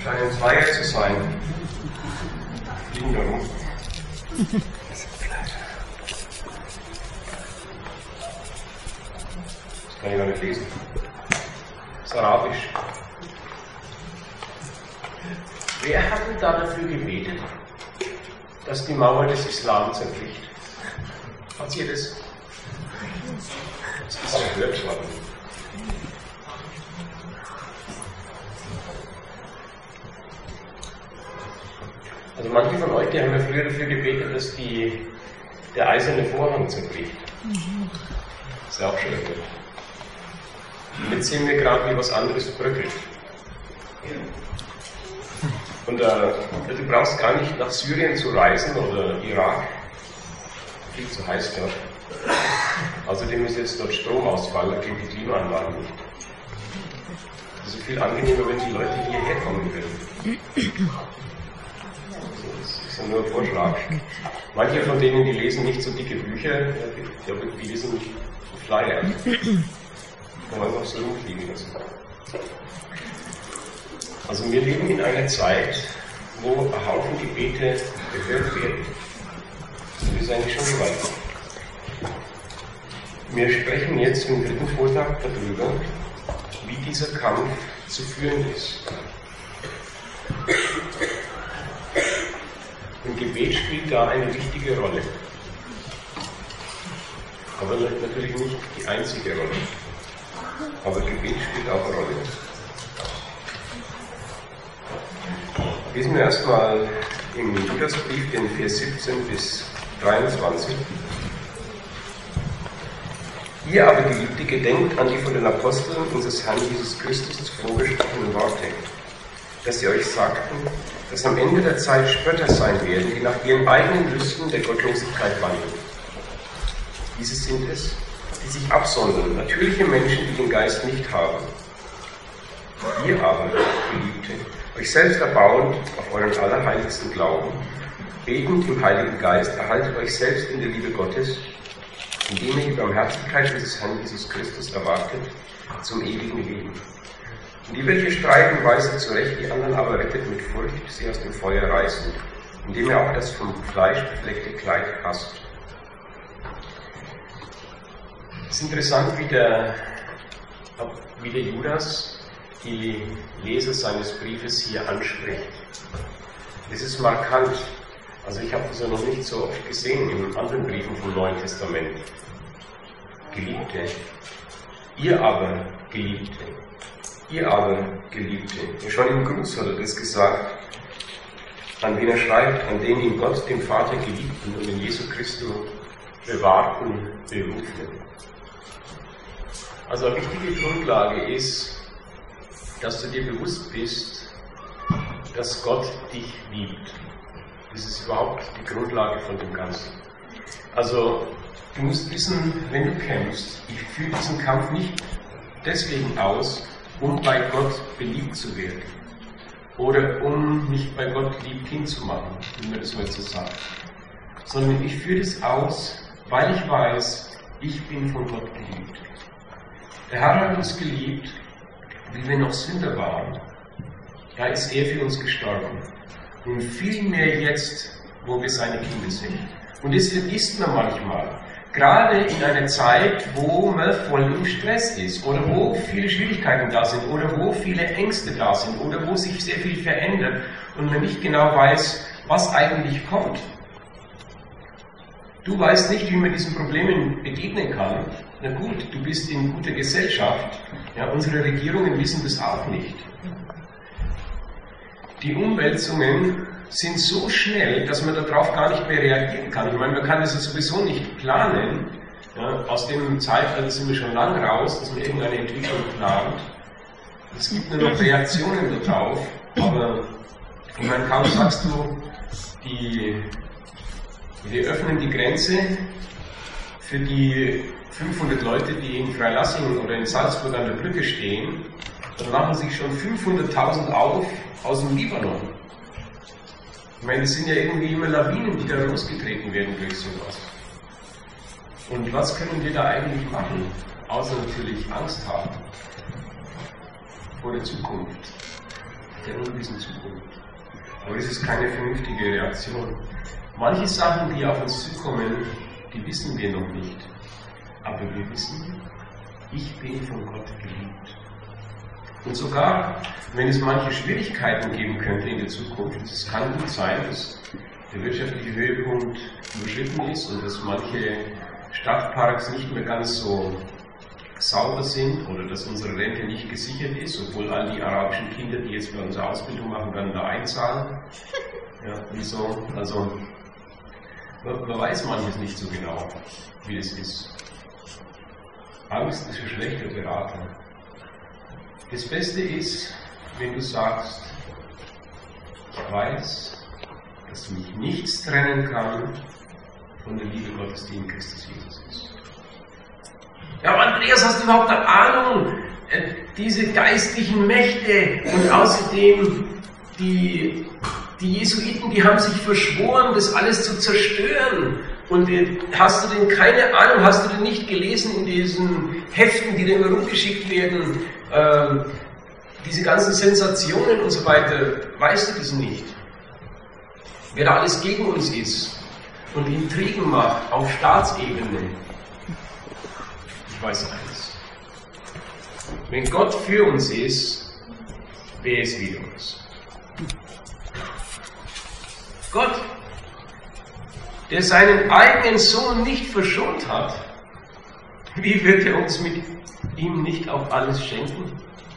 scheinen Zweier zu sein. Liegen da rum. Das kann ich gar nicht lesen. Das ist Arabisch. Wer hat denn da dafür gebetet, dass die Mauer des Islam zerbricht? Hat ihr das? Das ist erhört worden. Also manche von euch, die haben ja früher dafür gebetet, dass der eiserne Vorhang zerbricht. Das ist ja auch schon erhört. Und jetzt sehen wir gerade, wie was anderes bröckelt. Und du brauchst gar nicht nach Syrien zu reisen oder Irak. Viel zu heiß dort. Außerdem ist jetzt dort Stromausfall, da klingt die Klimaanlage nicht. Es ist viel angenehmer, wenn die Leute hierher kommen würden. Das ist ja nur ein Vorschlag. Manche von denen, die lesen nicht so dicke Bücher, die lesen nicht so Flyer. Kann man einfach so rumfliegen lassen. Also wir leben in einer Zeit, wo ein Haufen Gebete gehört werden. Das ist eigentlich schon gewaltig. Wir sprechen jetzt im dritten Vortrag darüber, wie dieser Kampf zu führen ist. Und Gebet spielt da eine wichtige Rolle. Aber natürlich nicht die einzige Rolle. Aber Gebet spielt auch eine Rolle. Lesen wir erstmal im Judasbrief den Vers 17 bis 23. Ihr aber, Geliebte, gedenkt an die von den Aposteln unseres Herrn Jesus Christus zuvor gesprochenen Worte, dass sie euch sagten, dass am Ende der Zeit Spötter sein werden, die nach ihren eigenen Lüsten der Gottlosigkeit wandeln. Diese sind es, die sich absondern, natürliche Menschen, die den Geist nicht haben. Ihr aber, Geliebte, euch selbst erbauend auf euren allerheiligsten Glauben, betend im Heiligen Geist, erhaltet euch selbst in der Liebe Gottes, indem ihr die Barmherzigkeit unseres Herrn Jesus Christus erwartet, zum ewigen Leben. Und die, welche streiten, weisen zurecht, die anderen aber rettet mit Furcht, sie aus dem Feuer reißen, indem ihr auch das vom Fleisch befleckte Kleid hasst. Es ist interessant, wie der Judas die Leser seines Briefes hier anspricht. Das ist markant. Also ich habe das ja noch nicht so oft gesehen in anderen Briefen vom Neuen Testament. Geliebte, ihr aber Geliebte, ihr aber Geliebte. Ja, schon im Gruß hat er das gesagt, an wen er schreibt, an den in Gott, dem Vater geliebten und in Jesu Christus bewahrten, berufenen. Also eine wichtige Grundlage ist, dass du dir bewusst bist, dass Gott dich liebt. Das ist überhaupt die Grundlage von dem Ganzen. Also, du musst wissen, wenn du kämpfst, ich führe diesen Kampf nicht deswegen aus, um bei Gott beliebt zu werden. Oder um mich bei Gott lieb hinzumachen, wie man das heute so sagt. Sondern ich führe das aus, weil ich weiß, ich bin von Gott geliebt. Der Herr hat uns geliebt, wie wir noch Sünder waren. Da ist er für uns gestorben. Und viel mehr jetzt, wo wir seine Kinder sind. Und das vergisst man manchmal. Gerade in einer Zeit, wo man voll im Stress ist oder wo viele Schwierigkeiten da sind oder wo viele Ängste da sind oder wo sich sehr viel verändert und man nicht genau weiß, was eigentlich kommt. Du weißt nicht, wie man diesen Problemen begegnen kann. Na gut, du bist in guter Gesellschaft. Ja, unsere Regierungen wissen das auch nicht. Die Umwälzungen sind so schnell, dass man darauf gar nicht mehr reagieren kann. Ich meine, man kann das ja sowieso nicht planen. Ja, aus dem Zeitalter sind wir schon lang raus, dass man irgendeine Entwicklung plant. Es gibt nur noch Reaktionen darauf, aber ich meine, kaum sagst du, wir öffnen die Grenze für die 500 Leute, die in Freilassing oder in Salzburg an der Brücke stehen, dann machen sich schon 500.000 auf aus dem Libanon. Ich meine, das sind ja irgendwie immer Lawinen, die da losgetreten werden durch sowas. Und was können wir da eigentlich machen, außer natürlich Angst haben vor der Zukunft? der ungewissen Zukunft. Aber es ist keine vernünftige Reaktion. Manche Sachen, die auf uns zukommen, die wissen wir noch nicht. Aber wir wissen, ich bin von Gott geliebt. Und sogar, wenn es manche Schwierigkeiten geben könnte in der Zukunft, es kann gut sein, dass der wirtschaftliche Höhepunkt überschritten ist und dass manche Stadtparks nicht mehr ganz so sauber sind oder dass unsere Rente nicht gesichert ist, obwohl all die arabischen Kinder, die jetzt bei unserer Ausbildung machen, werden da einzahlen. Ja, wieso? Also, man weiß manches nicht so genau, wie es ist. Angst ist ein schlechter Berater. Das Beste ist, wenn du sagst, ich weiß, dass mich nichts trennen kann von der Liebe Gottes, die in Christus Jesus ist. Ja, aber Andreas, hast du überhaupt eine Ahnung? Diese geistlichen Mächte und außerdem die Jesuiten, die haben sich verschworen, das alles zu zerstören. Und hast du denn keine Ahnung, hast du denn nicht gelesen in diesen Heften, die dir immer rumgeschickt werden, diese ganzen Sensationen und so weiter, weißt du das nicht? Wer da alles gegen uns ist und Intrigen macht auf Staatsebene. Ich weiß eines. Wenn Gott für uns ist, wer ist wider uns? Gott, der seinen eigenen Sohn nicht verschont hat, wie wird er uns mit ihm nicht auch alles schenken?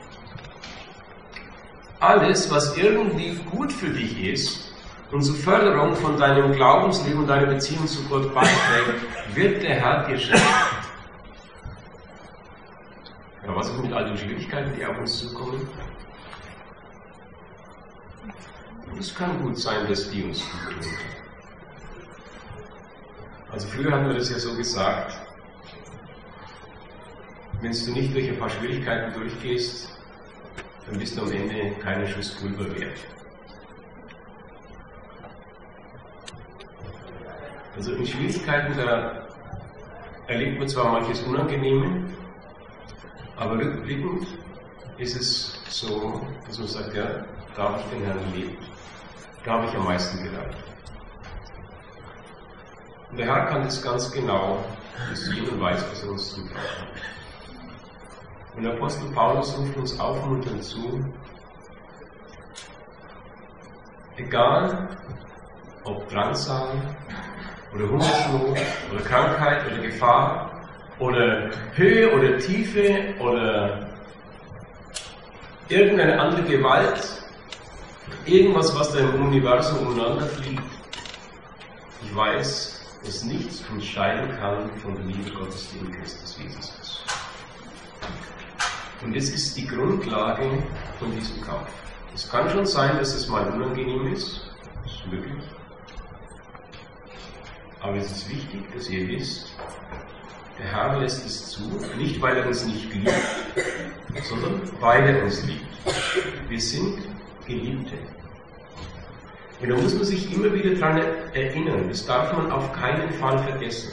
Alles, was irgendwie gut für dich ist und zur Förderung von deinem Glaubensleben und deiner Beziehung zu Gott beiträgt, wird der Herr dir schenken. Ja, was ist mit all den Schwierigkeiten, die auf uns zukommen? Es kann gut sein, dass die uns gut tun. Also früher hatten wir das ja so gesagt, wenn du nicht durch ein paar Schwierigkeiten durchgehst, dann bist du am Ende keinen Schuss Pulver wert. Also in Schwierigkeiten, da erlebt man zwar manches Unangenehme, aber rückblickend ist es so, dass man sagt, ja, da habe ich den Herrn erlebt, da habe ich am meisten gelernt. Und der Herr kann das ganz genau sehen und weiß, was er uns zutraut hat. Und der Apostel Paulus ruft uns aufmunternd zu, egal ob Drangsal oder Hungersnot oder Krankheit oder Gefahr oder Höhe oder Tiefe oder irgendeine andere Gewalt, irgendwas, was da im Universum umeinander fliegt. Ich weiß, dass nichts uns scheiden kann von der Liebe Gottes, die in Christus Jesus ist. Und das ist die Grundlage von diesem Kampf. Es kann schon sein, dass es mal unangenehm ist, das ist möglich. Aber es ist wichtig, dass ihr wisst, der Herr lässt es zu, nicht weil er uns nicht liebt, sondern weil er uns liebt. Wir sind Geliebte. Und da muss man sich immer wieder daran erinnern, das darf man auf keinen Fall vergessen.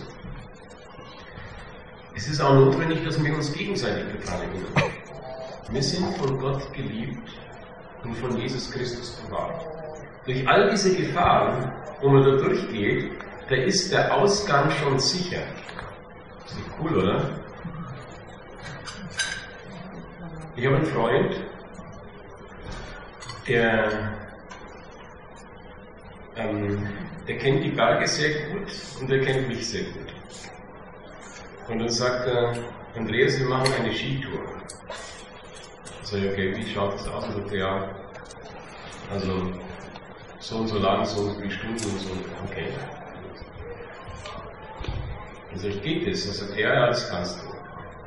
Es ist auch notwendig, dass wir uns gegenseitig daran erinnern. Wir sind von Gott geliebt und von Jesus Christus bewahrt. Durch all diese Gefahren, wo man da durchgeht, da ist der Ausgang schon sicher. Ist nicht cool, oder? Ich habe einen Freund, der kennt die Berge sehr gut und der kennt mich sehr gut. Und dann sagt er, Andreas, wir machen eine Skitour. Ich sage, okay, wie schaut das aus? Und sagt er, ja, also so und so lang, so und so viele Stunden und so. Okay. Dann sage ich, geht das? Er sagt, ja, das kannst du.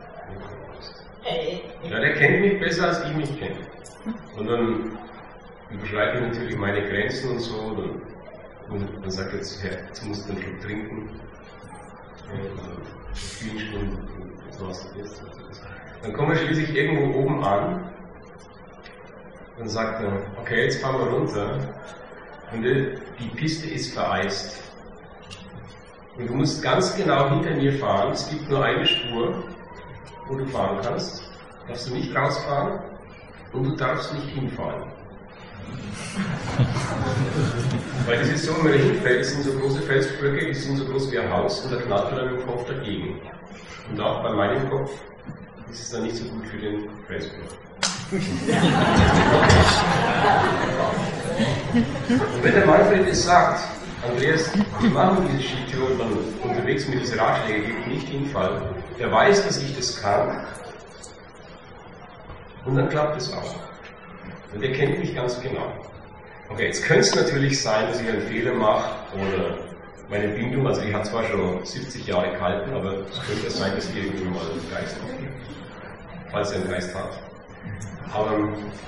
Ja, der kennt mich besser, als ich mich kenne. Und dann überschreite ich natürlich meine Grenzen und so. Und dann sagt er jetzt, jetzt musst du einen Schluck trinken. Vielen Stunden. Dann kommen wir schließlich irgendwo oben an. Dann sagt er, okay, jetzt fahren wir runter. Und die Piste ist vereist. Und du musst ganz genau hinter mir fahren. Es gibt nur eine Spur, wo du fahren kannst. Darfst du nicht rausfahren und du darfst nicht hinfahren. Weil das ist so, wenn man da hinfällt, das sind so große Felsblöcke, die sind so groß wie ein Haus und da knallt man dann mit dem Kopf dagegen. Und auch bei meinem Kopf ist es dann nicht so gut für den Felsblock. Und wenn der Manfred es sagt, Andreas, wir machen diese Skitour und dann unterwegs mit diesen Ratschlägen gibt, nicht hinfallen, der weiß, dass ich das kann und dann klappt es auch. Und der kennt mich ganz genau. Okay, jetzt könnte es natürlich sein, dass ich einen Fehler mache oder meine Bindung, also die hat zwar schon 70 Jahre gehalten, aber es könnte sein, dass die irgendwann mal einen Geist aufgibt, falls er einen Geist hat. Aber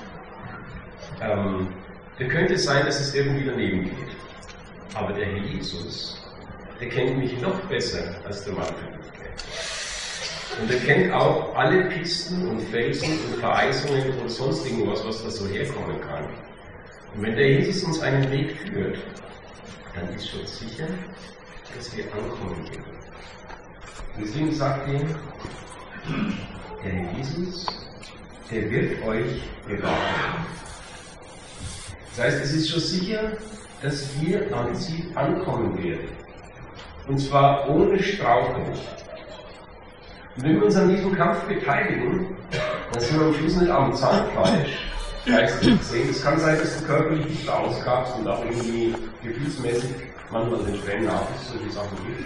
da könnte es sein, dass es irgendwie daneben geht. Aber der Herr Jesus, der kennt mich noch besser als der Manfred mich kennt. Und er kennt auch alle Pisten und Felsen und Vereisungen und sonst irgendwas, was da so herkommen kann. Und wenn der Jesus uns einen Weg führt, dann ist schon sicher, dass wir ankommen werden. Und deswegen sagt er, der Herr Jesus, der wird euch bewahren. Das heißt, es ist schon sicher, dass wir am Ziel ankommen werden. Und zwar ohne Straucheln. Und wenn wir uns an diesem Kampf beteiligen, dann sind wir am Schluss nicht am Zahnfleisch. Geistig gesehen. Es kann sein, dass du körperlich nicht ausgabst und auch irgendwie gefühlsmäßig manchmal den Tränen nach ist, so die Sachen gibt.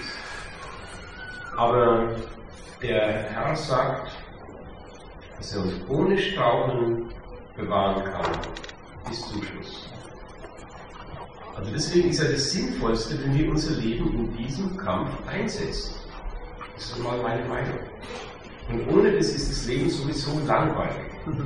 Aber der Herr sagt, dass er uns ohne Straucheln bewahren kann, bis zum Schluss. Also deswegen ist ja das Sinnvollste, wenn wir unser Leben in diesem Kampf einsetzen. Das ist mal meine Meinung. Und ohne das ist das Leben sowieso langweilig.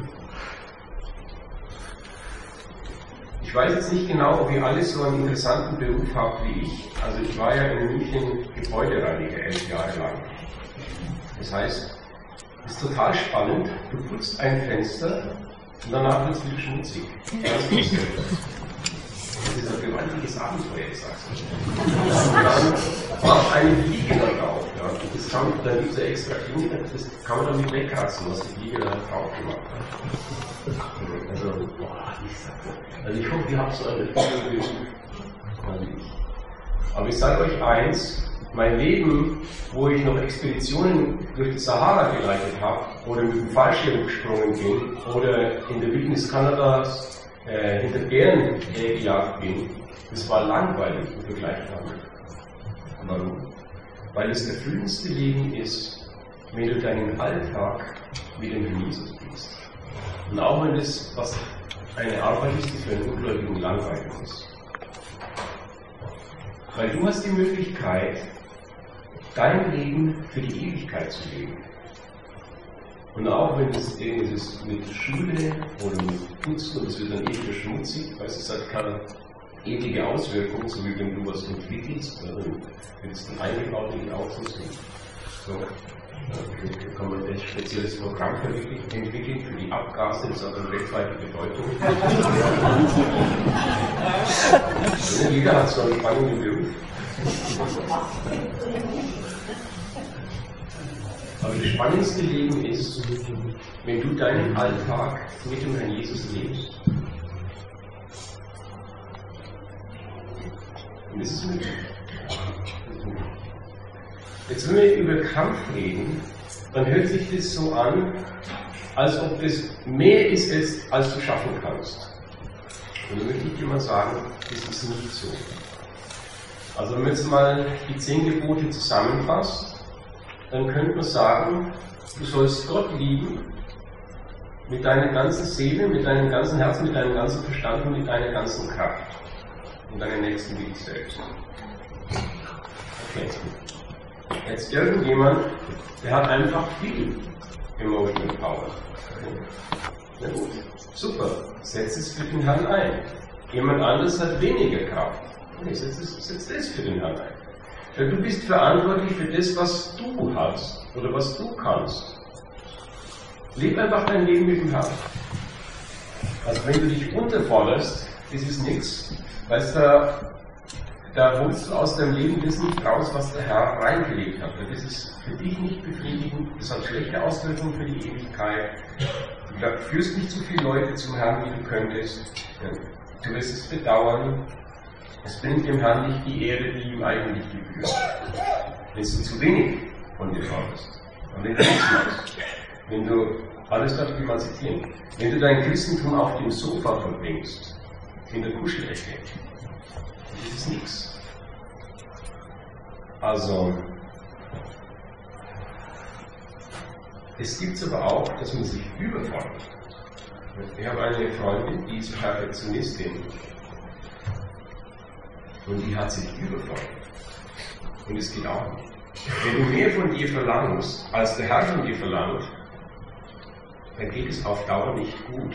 Ich weiß jetzt nicht genau, ob ihr alle so einen interessanten Beruf habt wie ich. Also ich war ja in München Gebäudereiniger 11 Jahre lang. Das heißt, es ist total spannend. Du putzt ein Fenster und danach wird es wieder schmutzig. Das ist ein gewaltiges Abenteuer, ich sag's nicht. Dann macht eine Fliege da drauf. Ja. Dann gibt es ja extra Klinge, das kann man damit wegkratzen, was die Fliege da drauf gemacht hat. Also ich hoffe, ihr habt so eine Fliege. Aber ich sage euch eins, mein Leben, wo ich noch Expeditionen durch die Sahara geleitet habe, oder mit dem Fallschirm gesprungen bin, oder in der Wildnis Kanadas hinter Bären gejagt bin, das war langweilig im Vergleich damit. Warum? Weil es das erfüllendste Leben ist, wenn du deinen Alltag mit dem Herrn Jesus bist. Und auch wenn das was eine Arbeit ist, die für einen Ungläubigen langweilig ist. Weil du hast die Möglichkeit, dein Leben für die Ewigkeit zu leben. Und auch wenn es irgendwas ist mit Schule oder mit Putzen und es wird dann ewig schmutzig, weil es hat keine ewige Auswirkung, so wie wenn du was entwickelst, dann wird es dann eingebaut in die Autos. So, da kann man ein spezielles Programm entwickeln für die Abgase, das hat eine weltweite Bedeutung. Jeder hat so einen spannenden Beruf. Aber das spannendste Leben ist, wenn du deinen Alltag mit dem Herrn Jesus lebst. Und das ist möglich. Jetzt, wenn wir über Kampf reden, dann hört sich das so an, als ob das mehr ist, als du schaffen kannst. Und dann möchte ich dir mal sagen, das ist nicht so. Also wenn man jetzt mal die 10 Gebote zusammenfasst, dann könnte man sagen, du sollst Gott lieben mit deiner ganzen Seele, mit deinem ganzen Herzen, mit deinem ganzen Verstand und mit deiner ganzen Kraft. Und deinen Nächsten wie dich selbst. Okay. Jetzt irgendjemand, der hat einfach viel Emotional Power. Na gut, super, setz es für den Herrn ein. Jemand anderes hat weniger Kraft. Okay, setz das für den Herrn ein. Weil du bist verantwortlich für das, was du hast oder was du kannst. Leb einfach dein Leben mit dem Herrn. Also wenn du dich unterforderst, das ist nichts, weil da holst du aus deinem Leben das nicht raus, was der Herr reingelegt hat. Das ist für dich nicht befriedigend, das hat schlechte Auswirkungen für die Ewigkeit. Du führst nicht so viele Leute zum Herrn, wie du könntest. Ja. du wirst es bedauern, es bringt dem Herrn nicht die Ehre, die ihm eigentlich gebührt. Wenn du zu wenig von dir forderst, und wenn du nichts machst, wenn du, alles darf ich mal zitieren, wenn du dein Christentum auf dem Sofa verbringst, in der Kuschelecke, das ist nichts. Also, es gibt es aber auch, dass man sich überfordert. Ich habe eine Freundin, die ist Perfektionistin und die hat sich überfordert. Und es geht auch nicht. Wenn du mehr von dir verlangst, als der Herr von dir verlangt, dann geht es auf Dauer nicht gut.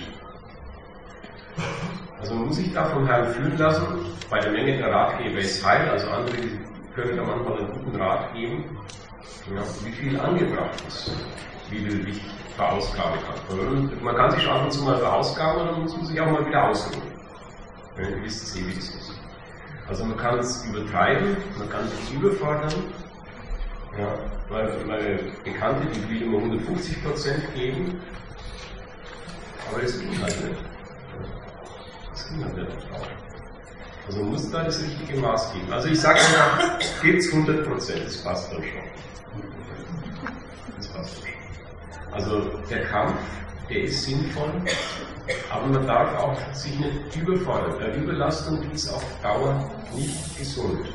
Also man muss sich da vom Herrn führen lassen. Bei der Menge der Ratgeber ist Heil, also andere können da manchmal einen guten Rat geben, ja, wie viel angebracht ist, wie du dich verausgaben kannst. Man kann sich schon ab und zu mal verausgaben, und dann muss man sich auch mal wieder ausruhen. Ihr wisst es eh, wie es ist. Also man kann es übertreiben, man kann sich überfordern. Ja, meine Bekannte, die will immer 150% geben, aber das ging halt nicht. Das ging halt nicht. Also man muss da das richtige Maß geben. Also ich sage immer, gebt es 100%, das passt dann schon. Das passt dann schon. Also der Kampf, der ist sinnvoll, aber man darf auch sich nicht überfordern. Eine Überlastung ist auf Dauer nicht gesund.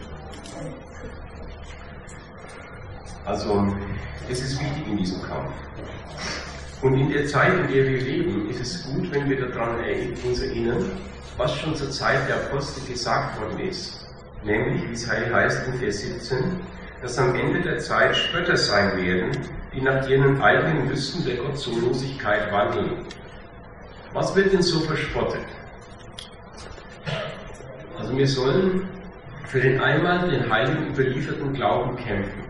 Also, es ist wichtig in diesem Kampf. Und in der Zeit, in der wir leben, ist es gut, wenn wir daran uns erinnern, was schon zur Zeit der Apostel gesagt worden ist. Nämlich, wie es heißt in Vers 17, dass am Ende der Zeit Spötter sein werden, die nach ihren eigenen Lüsten der Gottlosigkeit wandeln. Was wird denn so verspottet? Also wir sollen für den einmal den Heiligen überlieferten Glauben kämpfen.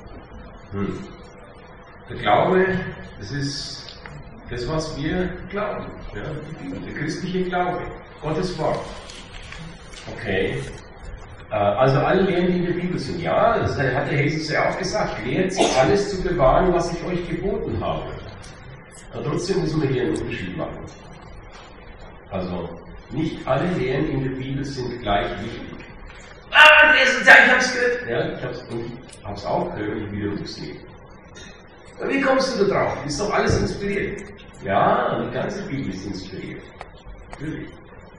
Der Glaube, das ist das, was wir glauben. Ja? Der christliche Glaube, Gottes Wort. Okay. Also alle Lehren, die in der Bibel sind. Ja, das hat der Jesus ja auch gesagt. Lehrt alles zu bewahren, was ich euch geboten habe. Aber trotzdem müssen wir hier einen Unterschied machen. Also, nicht alle Lehren in der Bibel sind gleich wichtig. Ich hab's gehört. Ja, ich hab's auch gehört und ich wiederhol's nicht. Wie kommst du da drauf? Ist doch alles inspiriert. Ja, die ganze Bibel ist inspiriert. Natürlich.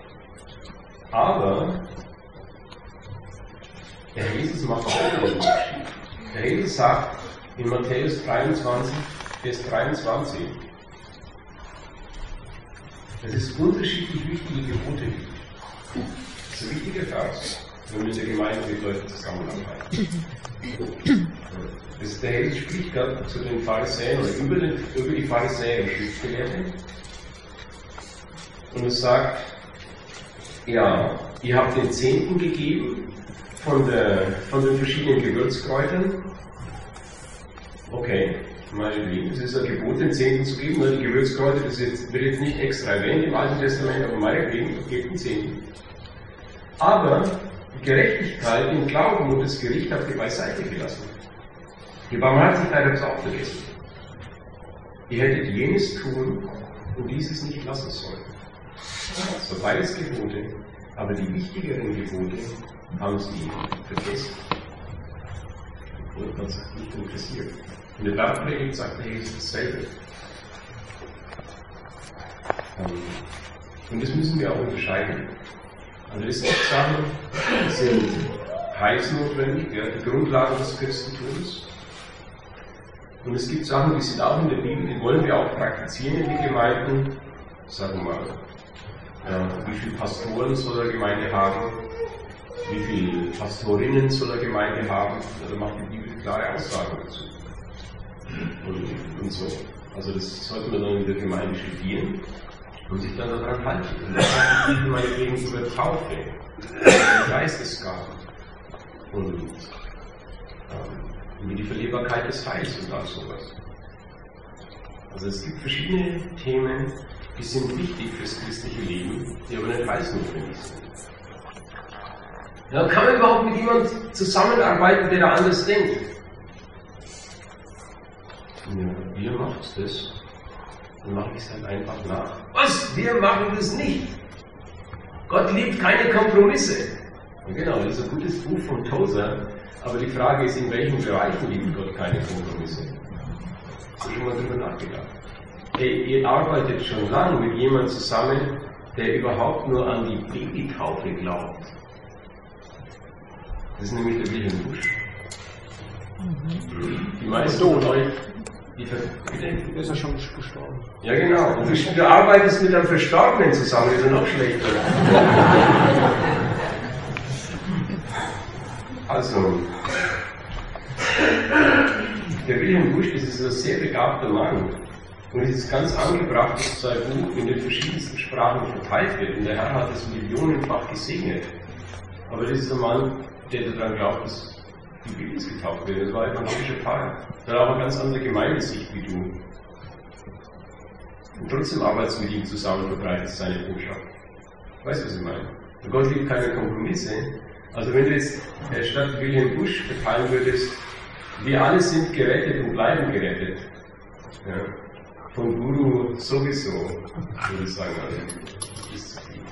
Aber der Jesus macht auch einen Unterschied. Der Jesus sagt in Matthäus 23, Vers 23, dass es unterschiedlich wichtige Gebote gibt. Das ist ein wichtiger Vers, wenn wir in der Gemeinde mit Leuten zusammenarbeiten. Der Jesus spricht gerade zu den Pharisäern oder über die Pharisäer und Schriftgelehrten. Und es sagt, ja, ihr habt den Zehnten gegeben von den verschiedenen Gewürzkräutern. Okay, meinetwegen, es ist ein Gebot, den Zehnten zu geben, weil die Gewürzkräuter, das wird jetzt nicht extra erwähnt im Alten Testament, aber meinetwegen, gebt den Zehnten. Aber die Gerechtigkeit, den Glauben und das Gericht habt ihr beiseite gelassen. Die Barmherzigkeit habt ihr auch vergessen. Ihr hättet jenes tun und dieses nicht lassen sollen. So beides Gebote, aber die wichtigeren Gebote haben sie vergessen. Und man sagt, nicht interessiert. In der Bergpredigt sagt der Jesus dasselbe. Und das müssen wir auch unterscheiden. Also es gibt Sachen, die sind heilsnotwendig, ja, die Grundlagen des Christentums. Und es gibt Sachen, die sind auch in der Bibel, die wollen wir auch praktizieren in den Gemeinden. Sagen wir mal, wie viele Pastoren soll eine Gemeinde haben? Wie viele Pastorinnen soll eine Gemeinde haben? Da macht die Bibel klare Aussagen dazu. Und so. Also das sollte man dann in der Gemeinde studieren und sich dann daran halten. Und das sagt die Bibel meinetwegen über Taufe, Geistesgaben und über die Verlierbarkeit des Heils und all sowas. Also es gibt verschiedene Themen, die sind wichtig fürs christliche Leben, die aber nicht heilsnotwendig sind. Ja, kann man überhaupt mit jemandem zusammenarbeiten, der da anders denkt? Ja, wir macht das, dann mache ich es halt einfach nach. Was? Wir machen das nicht. Gott liebt keine Kompromisse. Und genau, das ist ein gutes Buch von Tozer, aber die Frage ist, in welchen Bereichen liebt Gott keine Kompromisse? Hast du schon mal drüber nachgedacht? Hey, ihr arbeitet schon lange mit jemandem zusammen, der überhaupt nur an die Babytaufe glaubt. Das ist nämlich der Wilhelm Busch. Die meisten von euch, der ist ja schon gestorben. Ja genau, und du arbeitest mit einem Verstorbenen zusammen, das ist noch schlechter. Also, der Wilhelm Busch, das ist ein sehr begabter Mann. Und es ist ganz angebracht, dass sein Buch in den verschiedensten Sprachen verteilt wird. Und der Herr hat es millionenfach gesegnet. Aber das ist ein Mann, der daran glaubt, dass die Bibel getauft wird. Das war ein evangelischer Pfarrer. Der hat auch eine ganz andere Gemeindesicht wie du. Und trotzdem arbeitest du mit ihm zusammen und verbreitest seine Botschaft. Weißt du, was ich meine? Und Gott liebt keine Kompromisse. Also wenn du jetzt statt Wilhelm Busch verteilen würdest, wir alle sind gerettet und bleiben gerettet. Ja. Von Guru sowieso, würde ich sagen. Also, ist zu viel.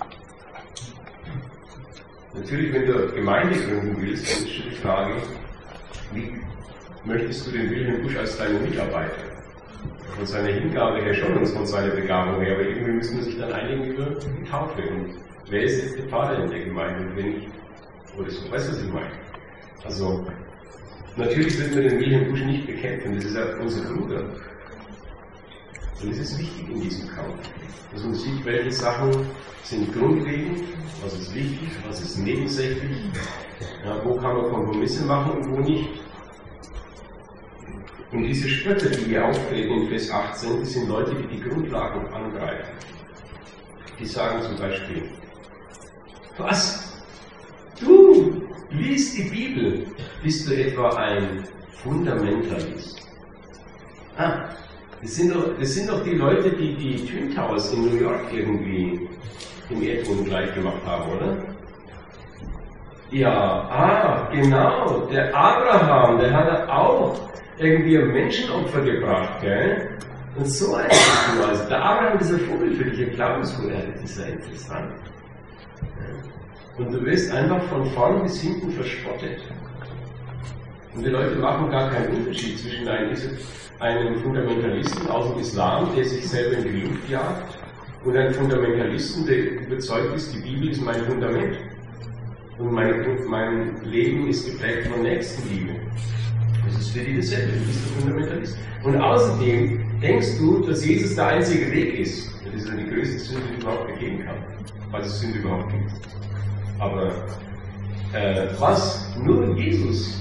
Natürlich, wenn du Gemeinde gründen willst, dann ist die Frage, wie möchtest du den Wilhelm Busch als deinen Mitarbeiter? Von seiner Hingabe her schon und von seiner Begabung her, aber irgendwie müssen wir sich dann einigen über die Taufe. Und wer ist jetzt der Vater in der Gemeinde und wer nicht? Oder so, weißt du, was ich meine? Also, natürlich wird man den Wilhelm Busch nicht bekämpfen, das ist ja unser Bruder. Und es ist wichtig in diesem Kampf, dass man sieht, welche Sachen sind grundlegend, was ist wichtig, was ist nebensächlich, ja, wo kann man Kompromisse machen und wo nicht. Und diese Spötter, die hier auftreten in Vers 18, das sind Leute, die die Grundlagen angreifen. Die sagen zum Beispiel, was? Du liest die Bibel, bist du etwa ein Fundamentalist? Das sind doch die Leute, die die Twin Towers in New York irgendwie im Erdboden gleich gemacht haben, oder? Ja, genau, der Abraham, der hat auch irgendwie ein Menschenopfer gebracht, gell? Und so ein Ding, also der Abraham ist ein Vogel für dich, ein Glaubensvogel, das ist ja interessant. Und du wirst einfach von vorn bis hinten verspottet. Und die Leute machen gar keinen Unterschied zwischen einem Fundamentalisten aus dem Islam, der sich selber in die Luft jagt, und einem Fundamentalisten, der überzeugt ist, die Bibel ist mein Fundament. Und mein Leben ist geprägt von Nächstenliebe. Das ist für die dasselbe, du bist der Fundamentalist. Und außerdem denkst du, dass Jesus der einzige Weg ist. Das ist ja die größte Sünde, die überhaupt begehen kann. Falls es Sünde überhaupt gibt. Aber was? Nur Jesus.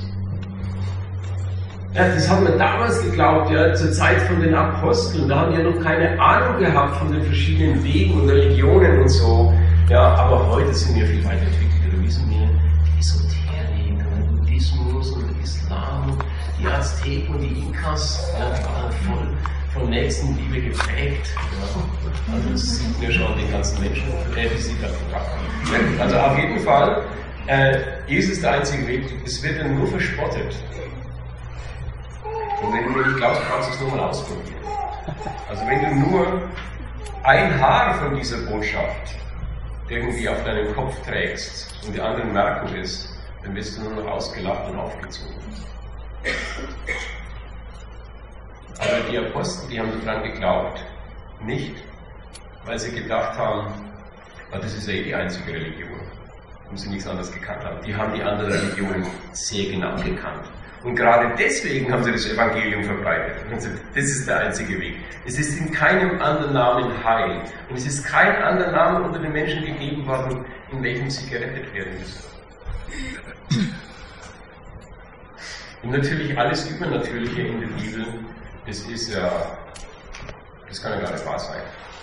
Ja, das haben wir damals geglaubt, ja, zur Zeit von den Aposteln. Da haben die ja noch keine Ahnung gehabt von den verschiedenen Wegen und Religionen und so. Ja, aber heute sind wir viel weiter entwickelt. Wir wissen mehr, die Esoterik, der Buddhismus und der Islam, die Azteken und die Inkas, ja, die waren voll von Nächstenliebe geprägt. Ja. Also das sieht mir schon den ganzen Menschen, die sich da verbracht. Also auf jeden Fall, Jesus ist der einzige Weg. Es wird dann nur verspottet. Und wenn du mir nicht glaubst, kannst du es nur mal ausprobieren. Also wenn du nur ein Haar von dieser Botschaft irgendwie auf deinem Kopf trägst und die anderen merken es, dann wirst du nur noch ausgelacht und aufgezogen. Aber die Apostel, die haben daran geglaubt, nicht, weil sie gedacht haben, das ist ja eh die einzige Religion, und sie nichts anderes gekannt haben. Die haben die anderen Religionen sehr genau gekannt. Und gerade deswegen haben sie das Evangelium verbreitet. Und gesagt, das ist der einzige Weg. Es ist in keinem anderen Namen Heil. Und es ist kein anderer Name unter den Menschen gegeben worden, in welchem sie gerettet werden müssen. Und natürlich alles Übernatürliche in der Bibel, das kann ja gar nicht wahr sein.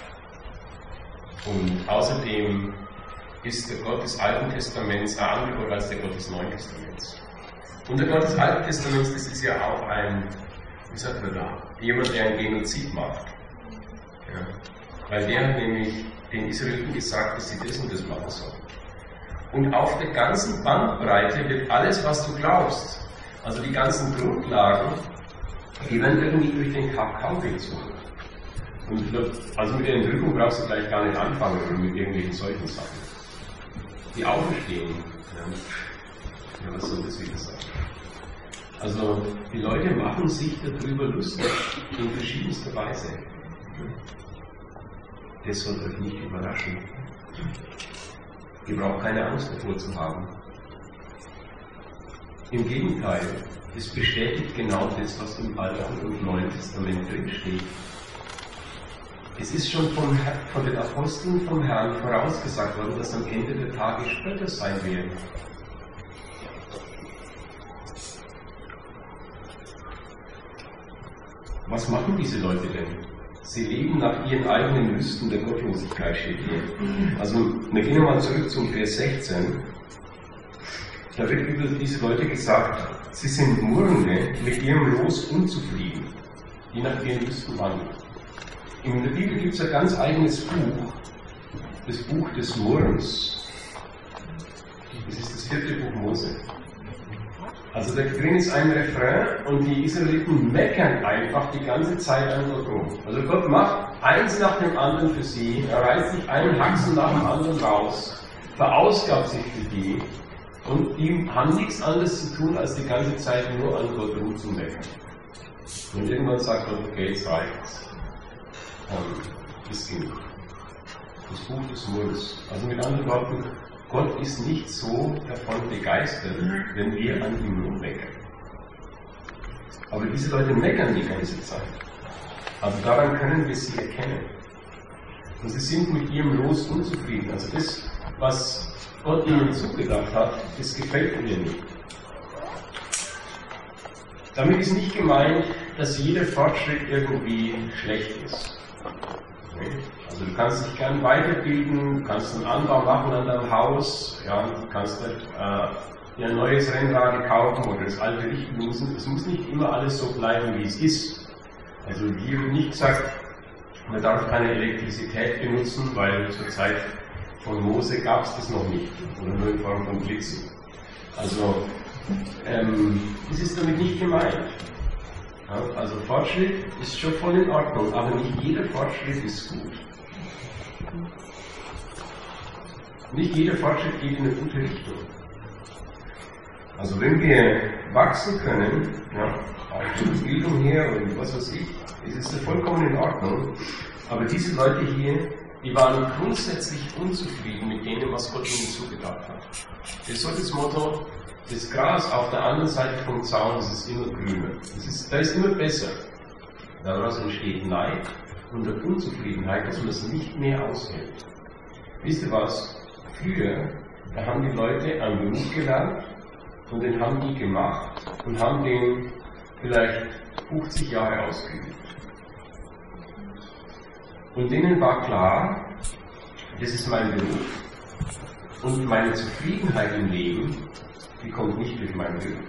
Und außerdem ist der Gott des Alten Testaments ein anderer Gott als der Gott des Neuen Testaments. Und der Gott des Alten Testaments, das ist ja auch wie sagt man da, jemand, der ein Genozid macht. Ja. Weil der hat nämlich den Israeliten gesagt, dass sie das und das machen sollen. Und auf der ganzen Bandbreite wird alles, was du glaubst, also die ganzen Grundlagen, die werden irgendwie durch den Kakao gezogen. Und also mit der Entrückung brauchst du gleich gar nicht anfangen oder mit irgendwelchen solchen Sachen. die Auferstehung. Ja, was soll das wieder sagen? Also, die Leute machen sich darüber lustig, in verschiedenster Weise. Das soll euch nicht überraschen. Ihr braucht keine Angst davor zu haben. Im Gegenteil, es bestätigt genau das, was im Alten und Neuen Testament drinsteht. Es ist schon von den Aposteln vom Herrn vorausgesagt worden, dass am Ende der Tage Spötter sein werden. Was machen diese Leute denn? Sie leben nach ihren eigenen Lüsten der Gottlosigkeit, steht hier. Also, wir gehen mal zurück zum Vers 16. Da wird über diese Leute gesagt, sie sind Murrende, mit ihrem Los unzufrieden, die nach ihren Lüsten wandeln. In der Bibel gibt es ein ganz eigenes Buch, das Buch des Murrens. Das ist das 4. Buch Mose. Also da drin ist ein Refrain und die Israeliten meckern einfach die ganze Zeit an Gott rum. Also Gott macht eins nach dem anderen für sie, er reißt sich einen Haxen nach dem anderen raus, verausgabt sich für die und die haben nichts anderes zu tun, als die ganze Zeit nur an Gott rumzumeckern. Und irgendwann sagt Gott, okay, jetzt reicht's. Ist genug. Das Buch des Murres. Also mit anderen Worten, Gott ist nicht so davon begeistert, wenn wir an ihm rummeckern. Aber diese Leute meckern die ganze Zeit. Also daran können wir sie erkennen. Und sie sind mit ihrem Los unzufrieden. Also das, was Gott ihnen zugedacht hat, das gefällt mir nicht. Damit ist nicht gemeint, dass jeder Fortschritt irgendwie schlecht ist. Also du kannst dich gern weiterbilden, du kannst einen Anbau machen an deinem Haus, ja, du kannst dir ein neues Rennrad kaufen oder das alte richten müssen. Es muss nicht immer alles so bleiben, wie es ist. Also hier wird nicht gesagt, man darf keine Elektrizität benutzen, weil zur Zeit von Mose gab es das noch nicht, oder nur in Form von Blitzen. Also das ist damit nicht gemeint. Ja, also Fortschritt ist schon voll in Ordnung, aber nicht jeder Fortschritt ist gut. Nicht jeder Fortschritt geht in eine gute Richtung. Also wenn wir wachsen können, ja, auch Bildung her und was weiß ich, ist es vollkommen in Ordnung. Aber diese Leute hier, die waren grundsätzlich unzufrieden mit dem, was Gott ihnen zugedacht hat. Das ist so das Motto, das Gras auf der anderen Seite vom Zaun, das ist immer grüner. Da ist immer besser. Daraus entsteht Neid und der Unzufriedenheit, dass man es nicht mehr aushält. Wisst ihr was? Früher, da haben die Leute einen Beruf gelernt und den haben die gemacht und haben den vielleicht 50 Jahre ausgeübt. Und denen war klar, das ist mein Beruf und meine Zufriedenheit im Leben, die kommt nicht durch meinen Beruf.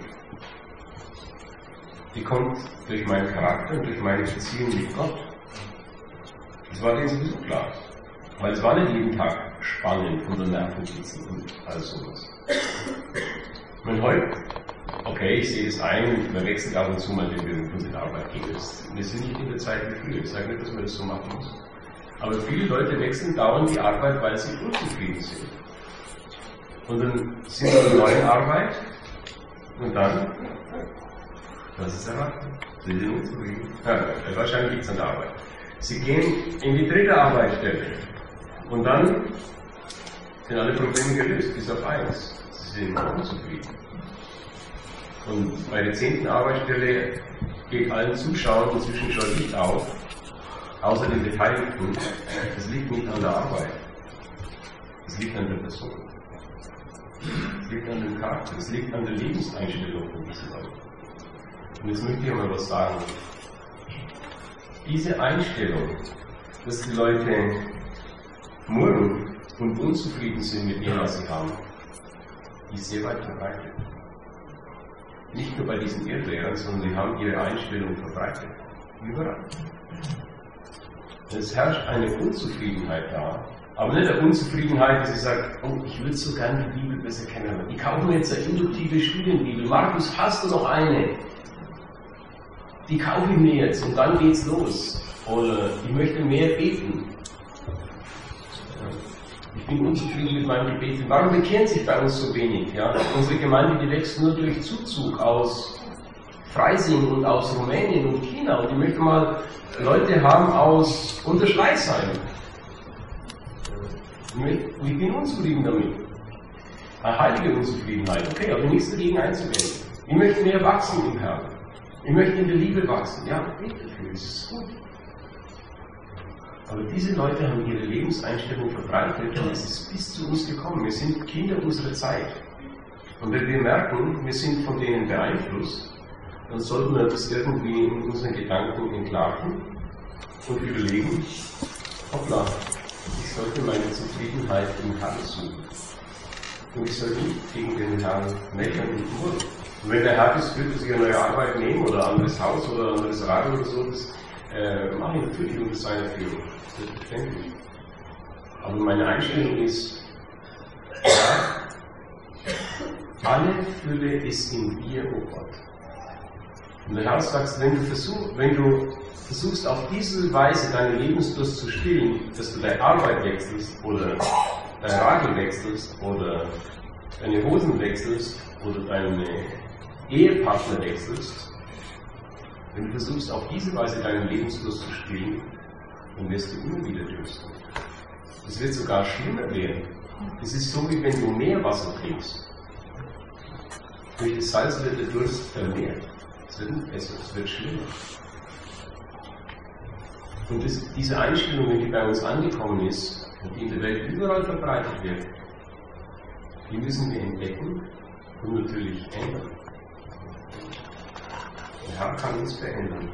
Die kommt durch meinen Charakter und durch meine Beziehung mit Gott. Das war denen sowieso klar. Weil es war nicht jeden Tag spannend von der Nerven sitzen und all sowas. Und heute, okay, ich sehe das ein, man wechselt ab und zu mal den Beruf und den Arbeitgeber. Wir sind nicht in der Zeit wie früher. Ich sage nicht, dass man das so machen muss. Aber viele Leute wechseln dauernd die Arbeit, weil sie unzufrieden sind. Und dann sind sie in einer neuen Arbeit und dann, was ist erwartet? Sie sind unzufrieden. Ja, wahrscheinlich gibt es eine Arbeit. Sie gehen in die 3. Arbeitsstelle und dann sind alle Probleme gelöst, bis auf eins. Sie sind unzufrieden. Und bei der 10. Arbeitsstelle geht allen Zuschauern inzwischen schon Licht auf, außer den Beteiligten. Das liegt nicht an der Arbeit. Es liegt an der Person. Es liegt an dem Charakter, es liegt an der Lebenseinstellung von diesen Leuten. Und jetzt möchte ich mal was sagen. Diese Einstellung, dass die Leute murren und unzufrieden sind mit dem, was sie haben, die ist sehr weit verbreitet. Nicht nur bei diesen Irrlehrern, sondern sie haben ihre Einstellung verbreitet. Überall. Es herrscht eine Unzufriedenheit da. Aber nicht eine Unzufriedenheit, dass ich sage, oh, ich will so gerne die Bibel besser kennenlernen. Ich kaufe mir jetzt eine induktive Studienbibel. Markus, hast du noch eine? Die kaufe ich mir jetzt und dann geht's los. Oder ich möchte mehr beten. Ich ich bin unzufrieden mit meinem Gebet. Warum bekehren sich bei uns so wenig? Ja? Unsere Gemeinde, die wächst nur durch Zuzug aus Freising und aus Rumänien und China. Und ich möchte mal Leute haben aus Unterschleißheim. Ich bin unzufrieden damit. Eine heilige Unzufriedenheit. Okay, aber nichts dagegen einzugehen. Ich möchte mehr wachsen im Herrn. Ich möchte in der Liebe wachsen. Ja, bitte dafür, das ist gut. Aber diese Leute haben ihre Lebenseinstellung verbreitet und es ist bis zu uns gekommen. Wir sind Kinder unserer Zeit. Und wenn wir merken, wir sind von denen beeinflusst, dann sollten wir das irgendwie in unseren Gedanken entlarven und überlegen, hoppla, ich sollte meine Zufriedenheit im Herrn suchen. Und ich sollte nicht gegen den Herrn meckern und murren. Und wenn der Herr das will, dass ich eine neue Arbeit nehme oder ein anderes Haus oder ein anderes Radio oder so, das mache ich natürlich unter seiner Führung. Selbstverständlich. Aber meine Einstellung ist, ja, alle Fülle ist in dir, oh Gott. Und der Herr sagt, wenn du versuchst auf diese Weise deine Lebensdurst zu stillen, dass du deine Arbeit wechselst oder dein Radio wechselst oder deine Hosen wechselst oder deine Ehepartner wechselst, wenn du versuchst auf diese Weise deinen Lebensdurst zu stillen, dann wirst du immer wieder dürsten. Es wird sogar schlimmer werden. Es ist so, wie wenn du Meerwasser trinkst. Durch das Salz wird der Durst vermehrt. Es wird nicht besser, es wird schlimmer. Und diese Einstellung, die bei uns angekommen ist und die in der Welt überall verbreitet wird, die müssen wir entdecken und natürlich ändern. Der Herr kann uns verändern.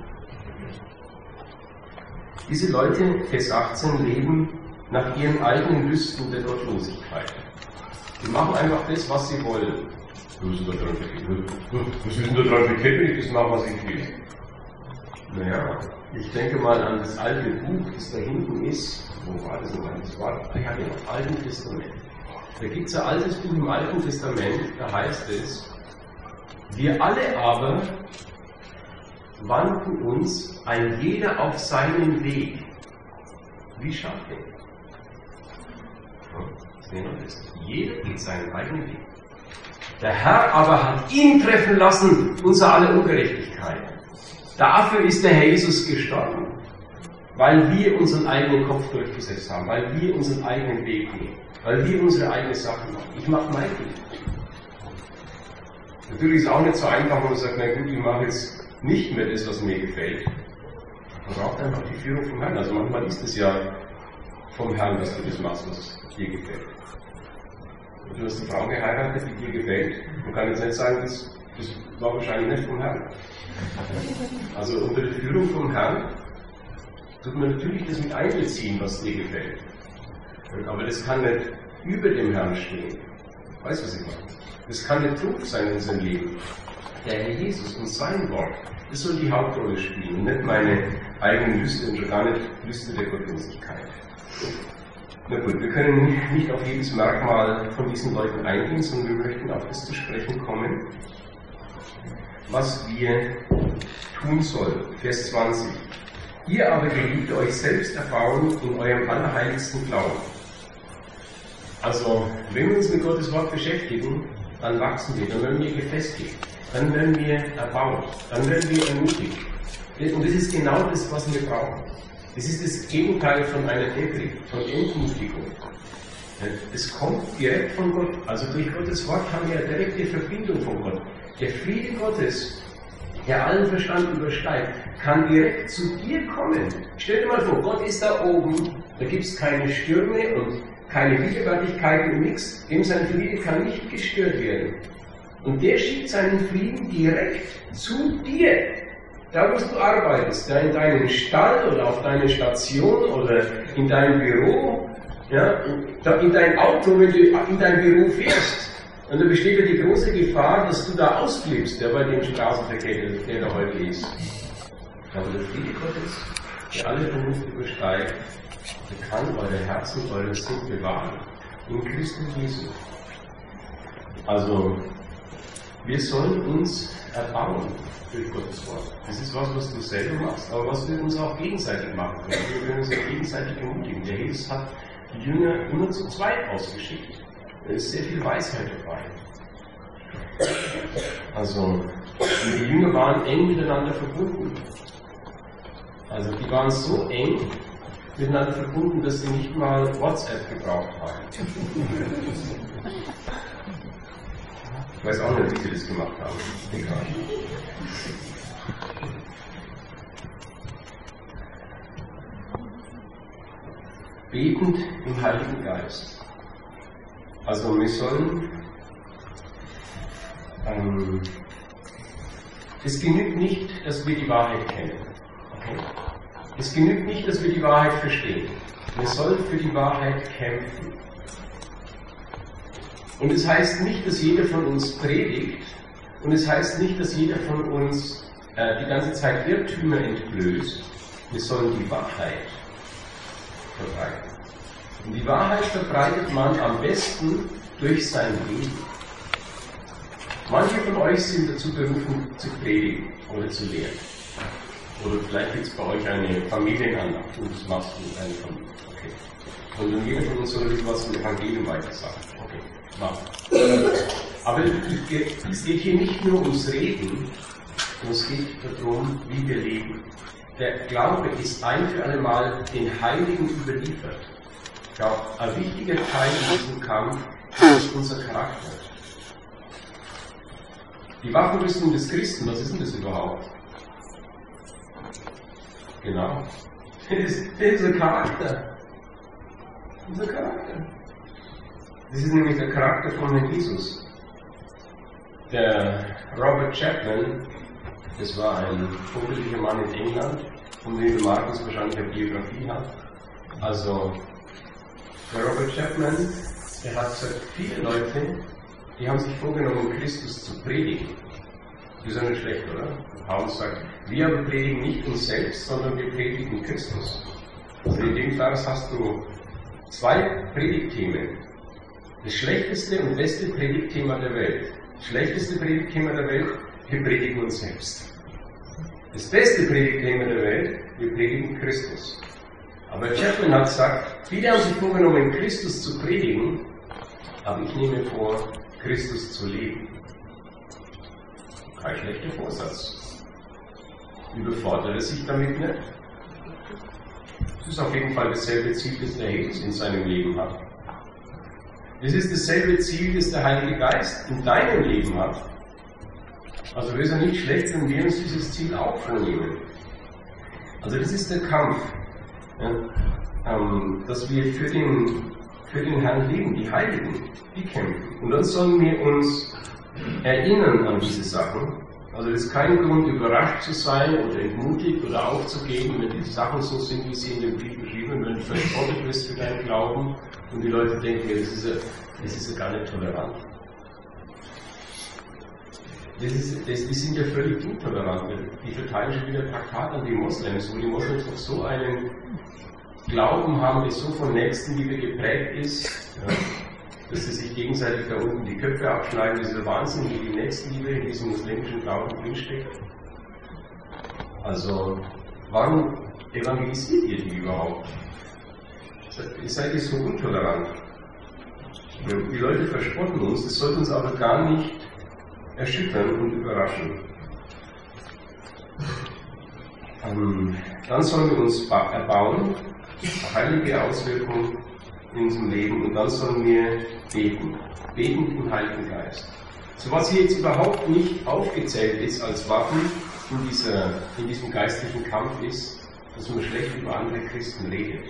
Diese Leute, Vers 18, leben nach ihren eigenen Lüsten der Gottlosigkeit. Die machen einfach das, was sie wollen. Was ist denn da dran verkehrt, wenn ich das mache, was ich will? Naja, ich denke mal an das alte Buch, das da hinten ist. Wo war das nochmal? Das war im Alten Testament. Da gibt es ein altes Buch im Alten Testament, da heißt es, wir alle aber wandten uns ein jeder auf seinen Weg, wie Schafe. Sehen wir das? Jeder geht seinen eigenen Weg. Der Herr aber hat ihn treffen lassen, unser aller Ungerechtigkeit. Dafür ist der Herr Jesus gestorben, weil wir unseren eigenen Kopf durchgesetzt haben, weil wir unseren eigenen Weg gehen, weil wir unsere eigenen Sachen machen. Ich mache mein Ding. Natürlich ist es auch nicht so einfach, wenn man sagt, na gut, ich mache jetzt nicht mehr das, was mir gefällt. Man braucht einfach die Führung vom Herrn. Also manchmal ist es ja vom Herrn, dass du das machst, was dir gefällt. Du hast eine Frau geheiratet, die dir gefällt. Man kann jetzt nicht sagen, das war wahrscheinlich nicht vom Herrn. Also unter der Führung vom Herrn tut man natürlich das mit einbeziehen, was dir gefällt. Aber das kann nicht über dem Herrn stehen. Weißt du, was ich meine? Das kann nicht Druck sein in unserem Leben. Der Herr Jesus und sein Wort, das soll die Hauptrolle spielen und nicht meine eigenen Lüste und schon gar nicht Lüste der Gottlosigkeit. Na gut, wir können nicht auf jedes Merkmal von diesen Leuten eingehen, sondern wir möchten auf das zu sprechen kommen, was wir tun sollen. Vers 20. Ihr aber geliebt euch selbst erbauen in eurem allerheiligsten Glauben. Also, wenn wir uns mit Gottes Wort beschäftigen, dann wachsen wir, dann werden wir gefestigt, dann werden wir erbaut, dann werden wir ermutigt. Und das ist genau das, was wir brauchen. Das ist das Gegenteil von einer Depri, von Entmutigung. Es kommt direkt von Gott. Also durch Gottes Wort haben wir eine direkte Verbindung von Gott. Der Friede Gottes, der allen Verstand übersteigt, kann direkt zu dir kommen. Stell dir mal vor, Gott ist da oben, da gibt es keine Stürme und keine Widerwärtigkeiten und nichts. Dem sein Friede kann nicht gestört werden. Und der schickt seinen Frieden direkt zu dir. Da, wo du arbeitest, da in deinem Stall oder auf deiner Station oder in deinem Büro, ja, in dein Auto, wenn du in dein Büro fährst. Und da besteht ja die große Gefahr, dass du da ausflippst, ja, bei dem Straßenverkehr, der da heute ist. Aber der Friede Gottes, der alle Vernunft übersteigt, der kann euer Herz und euren Sinn bewahren. In Christus Jesu. Also, wir sollen uns erbauen durch Gottes Wort. Das ist was du selber machst, aber was wir uns auch gegenseitig machen können. Wir können uns auch gegenseitig ermutigen. Der Jesus hat die Jünger immer zu zweit ausgeschickt. Da ist sehr viel Weisheit dabei. Also, die Jünger waren eng miteinander verbunden. Also, die waren so eng miteinander verbunden, dass sie nicht mal WhatsApp gebraucht haben. Ich weiß auch nicht, wie sie das gemacht haben. Egal. Betend im Heiligen Geist. Also wir sollen, es genügt nicht, dass wir die Wahrheit kennen. Okay? Es genügt nicht, dass wir die Wahrheit verstehen. Wir sollen für die Wahrheit kämpfen. Und es heißt nicht, dass jeder von uns predigt, und es heißt nicht, dass jeder von uns die ganze Zeit Irrtümer entblößt. Wir sollen die Wahrheit verbreiten. Und die Wahrheit verbreitet man am besten durch sein Leben. Manche von euch sind dazu berufen, zu predigen oder zu lehren. Oder vielleicht gibt es bei euch eine Familienandacht und das machst du mit einer Familie. Okay. Und dann jeder von uns soll was zum Evangelium weiter sagen. Okay, mach. Aber es geht hier nicht nur ums Reden, sondern es geht darum, wie wir leben. Der Glaube ist ein für alle Mal den Heiligen überliefert. Ich glaube, ein wichtiger Teil in diesem Kampf ist unser Charakter. Die Waffenrüstung des Christen, was ist denn das überhaupt? Genau. Das ist unser Charakter. Unser Charakter. Das ist nämlich der Charakter von Herrn Jesus. Der Robert Chapman, das war ein vorbildlicher Mann in England, von dem Markus wahrscheinlich eine Biografie hat. Also, der Robert Chapman, der hat gesagt, viele Leute, die haben sich vorgenommen, Christus zu predigen. Das ist ja nicht schlecht, oder? Paulus sagt, wir aber predigen nicht uns selbst, sondern wir predigen Christus. Also in dem Vers hast du zwei Predigtthemen. Das schlechteste und beste Predigtthema der Welt. Das schlechteste Predigtthema der Welt, wir predigen uns selbst. Das beste Predigtthema der Welt, wir predigen Christus. Aber Chapman hat gesagt, viele haben sich vorgenommen, Christus zu predigen, aber ich nehme vor, Christus zu leben. Kein schlechter Vorsatz. Überfordert sich damit nicht. Das ist auf jeden Fall dasselbe Ziel, das der Jesus in seinem Leben hat. Das ist dasselbe Ziel, das der Heilige Geist in deinem Leben hat. Also wäre es ja nicht schlecht, wenn wir uns dieses Ziel auch vornehmen. Also das ist der Kampf, dass wir für den Herrn leben, die Heiligen, die kämpfen. Und dann sollen wir uns erinnern an diese Sachen. Also es ist kein Grund, überrascht zu sein oder entmutigt oder aufzugeben, wenn die Sachen so sind, wie sie in dem Brief beschrieben sind, wenn du verspottet wirst für deinen Glauben und die Leute denken, ja, das ist ja gar nicht tolerant. Die sind ja völlig intolerant. Die verteilen schon wieder Traktat an die Moslems, wo die Moslems doch so einen Glauben haben, der so von Nächstenliebe geprägt ist, ja, dass sie sich gegenseitig da unten die Köpfe abschneiden. Das ist der Wahnsinn, wie die Nächstenliebe in diesem muslimischen Glauben drinsteckt. Also, warum evangelisiert ihr die überhaupt? Seid ihr so intolerant? Die Leute verspotten uns, das sollte uns aber gar nicht erschüttern und überraschen. Dann sollen wir uns erbauen, heilige Auswirkungen in unserem Leben, und dann sollen wir beten. Beten im Heiligen Geist. So was hier jetzt überhaupt nicht aufgezählt ist als Waffen in diesem geistlichen Kampf ist, dass man schlecht über andere Christen redet.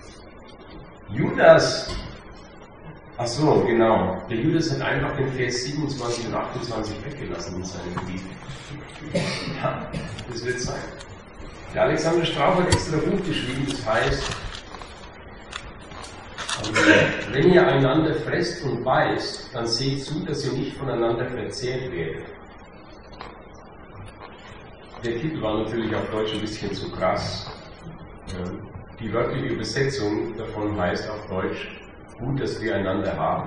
Judas, ach so, genau, der Judas hat einfach den Vers 27 und 28 weggelassen in seinem Brief. Ja, das wird sein. Der Alexander Strauch hat extra Buch geschrieben, das heißt, wenn ihr einander fresst und beißt, dann seht zu, dass ihr nicht voneinander verzehrt werdet. Der Titel war natürlich auf Deutsch ein bisschen zu krass. Die wörtliche Übersetzung davon heißt auf Deutsch, gut, dass wir einander haben.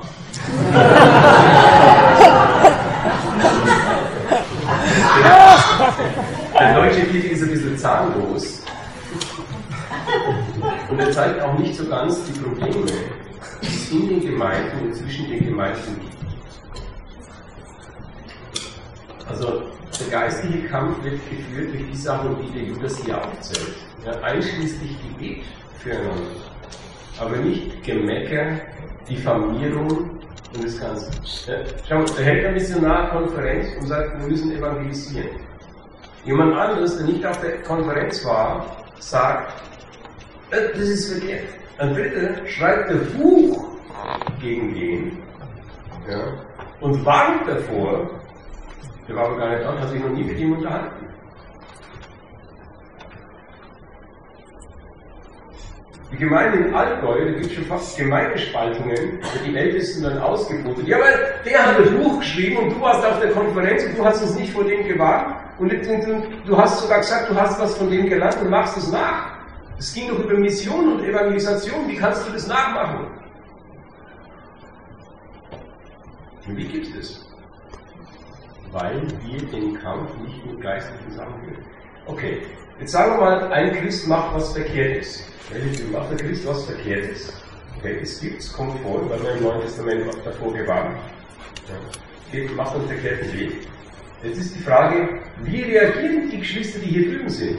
Der deutsche Titel ist ein bisschen zahnlos. Und er zeigt auch nicht so ganz die Probleme, die es in den Gemeinden und zwischen den Gemeinden gibt. Also der geistliche Kampf wird geführt durch die Sachen, die der Judas hier aufzählt. Ja, einschließlich Gebet füreinander. Aber nicht Gemecker, Diffamierung und das Ganze. Ja, schau mal, da hält eine Missionarkonferenz und sagt, wir müssen evangelisieren. Jemand anderes, der nicht auf der Konferenz war, sagt, das ist verkehrt. Ein Dritter schreibt ein Buch gegen ihn, ja, und warnt davor. Der war aber gar nicht dort, hat sich noch nie mit ihm unterhalten. Die Gemeinde in Allgäu, da gibt es schon fast Gemeindespaltungen, wo die Ältesten dann ausgeboten. Ja, weil der hat ein Buch geschrieben und du warst auf der Konferenz und du hast uns nicht vor dem gewarnt und du hast sogar gesagt, du hast was von dem gelernt und machst es nach. Es ging doch über Mission und Evangelisation, wie kannst du das nachmachen? Und wie gibt es? Weil wir den Kampf nicht mit geistlichen Sachen führen. Okay, jetzt sagen wir mal, ein Christ macht was Verkehrtes. Macht der Christ was Verkehrtes? Okay, es gibt es, kommt vor, weil wir im Neuen Testament auch davor gewarnt. Okay, macht einen verkehrten Weg. Jetzt ist die Frage, wie reagieren die Geschwister, die hier drüben sind?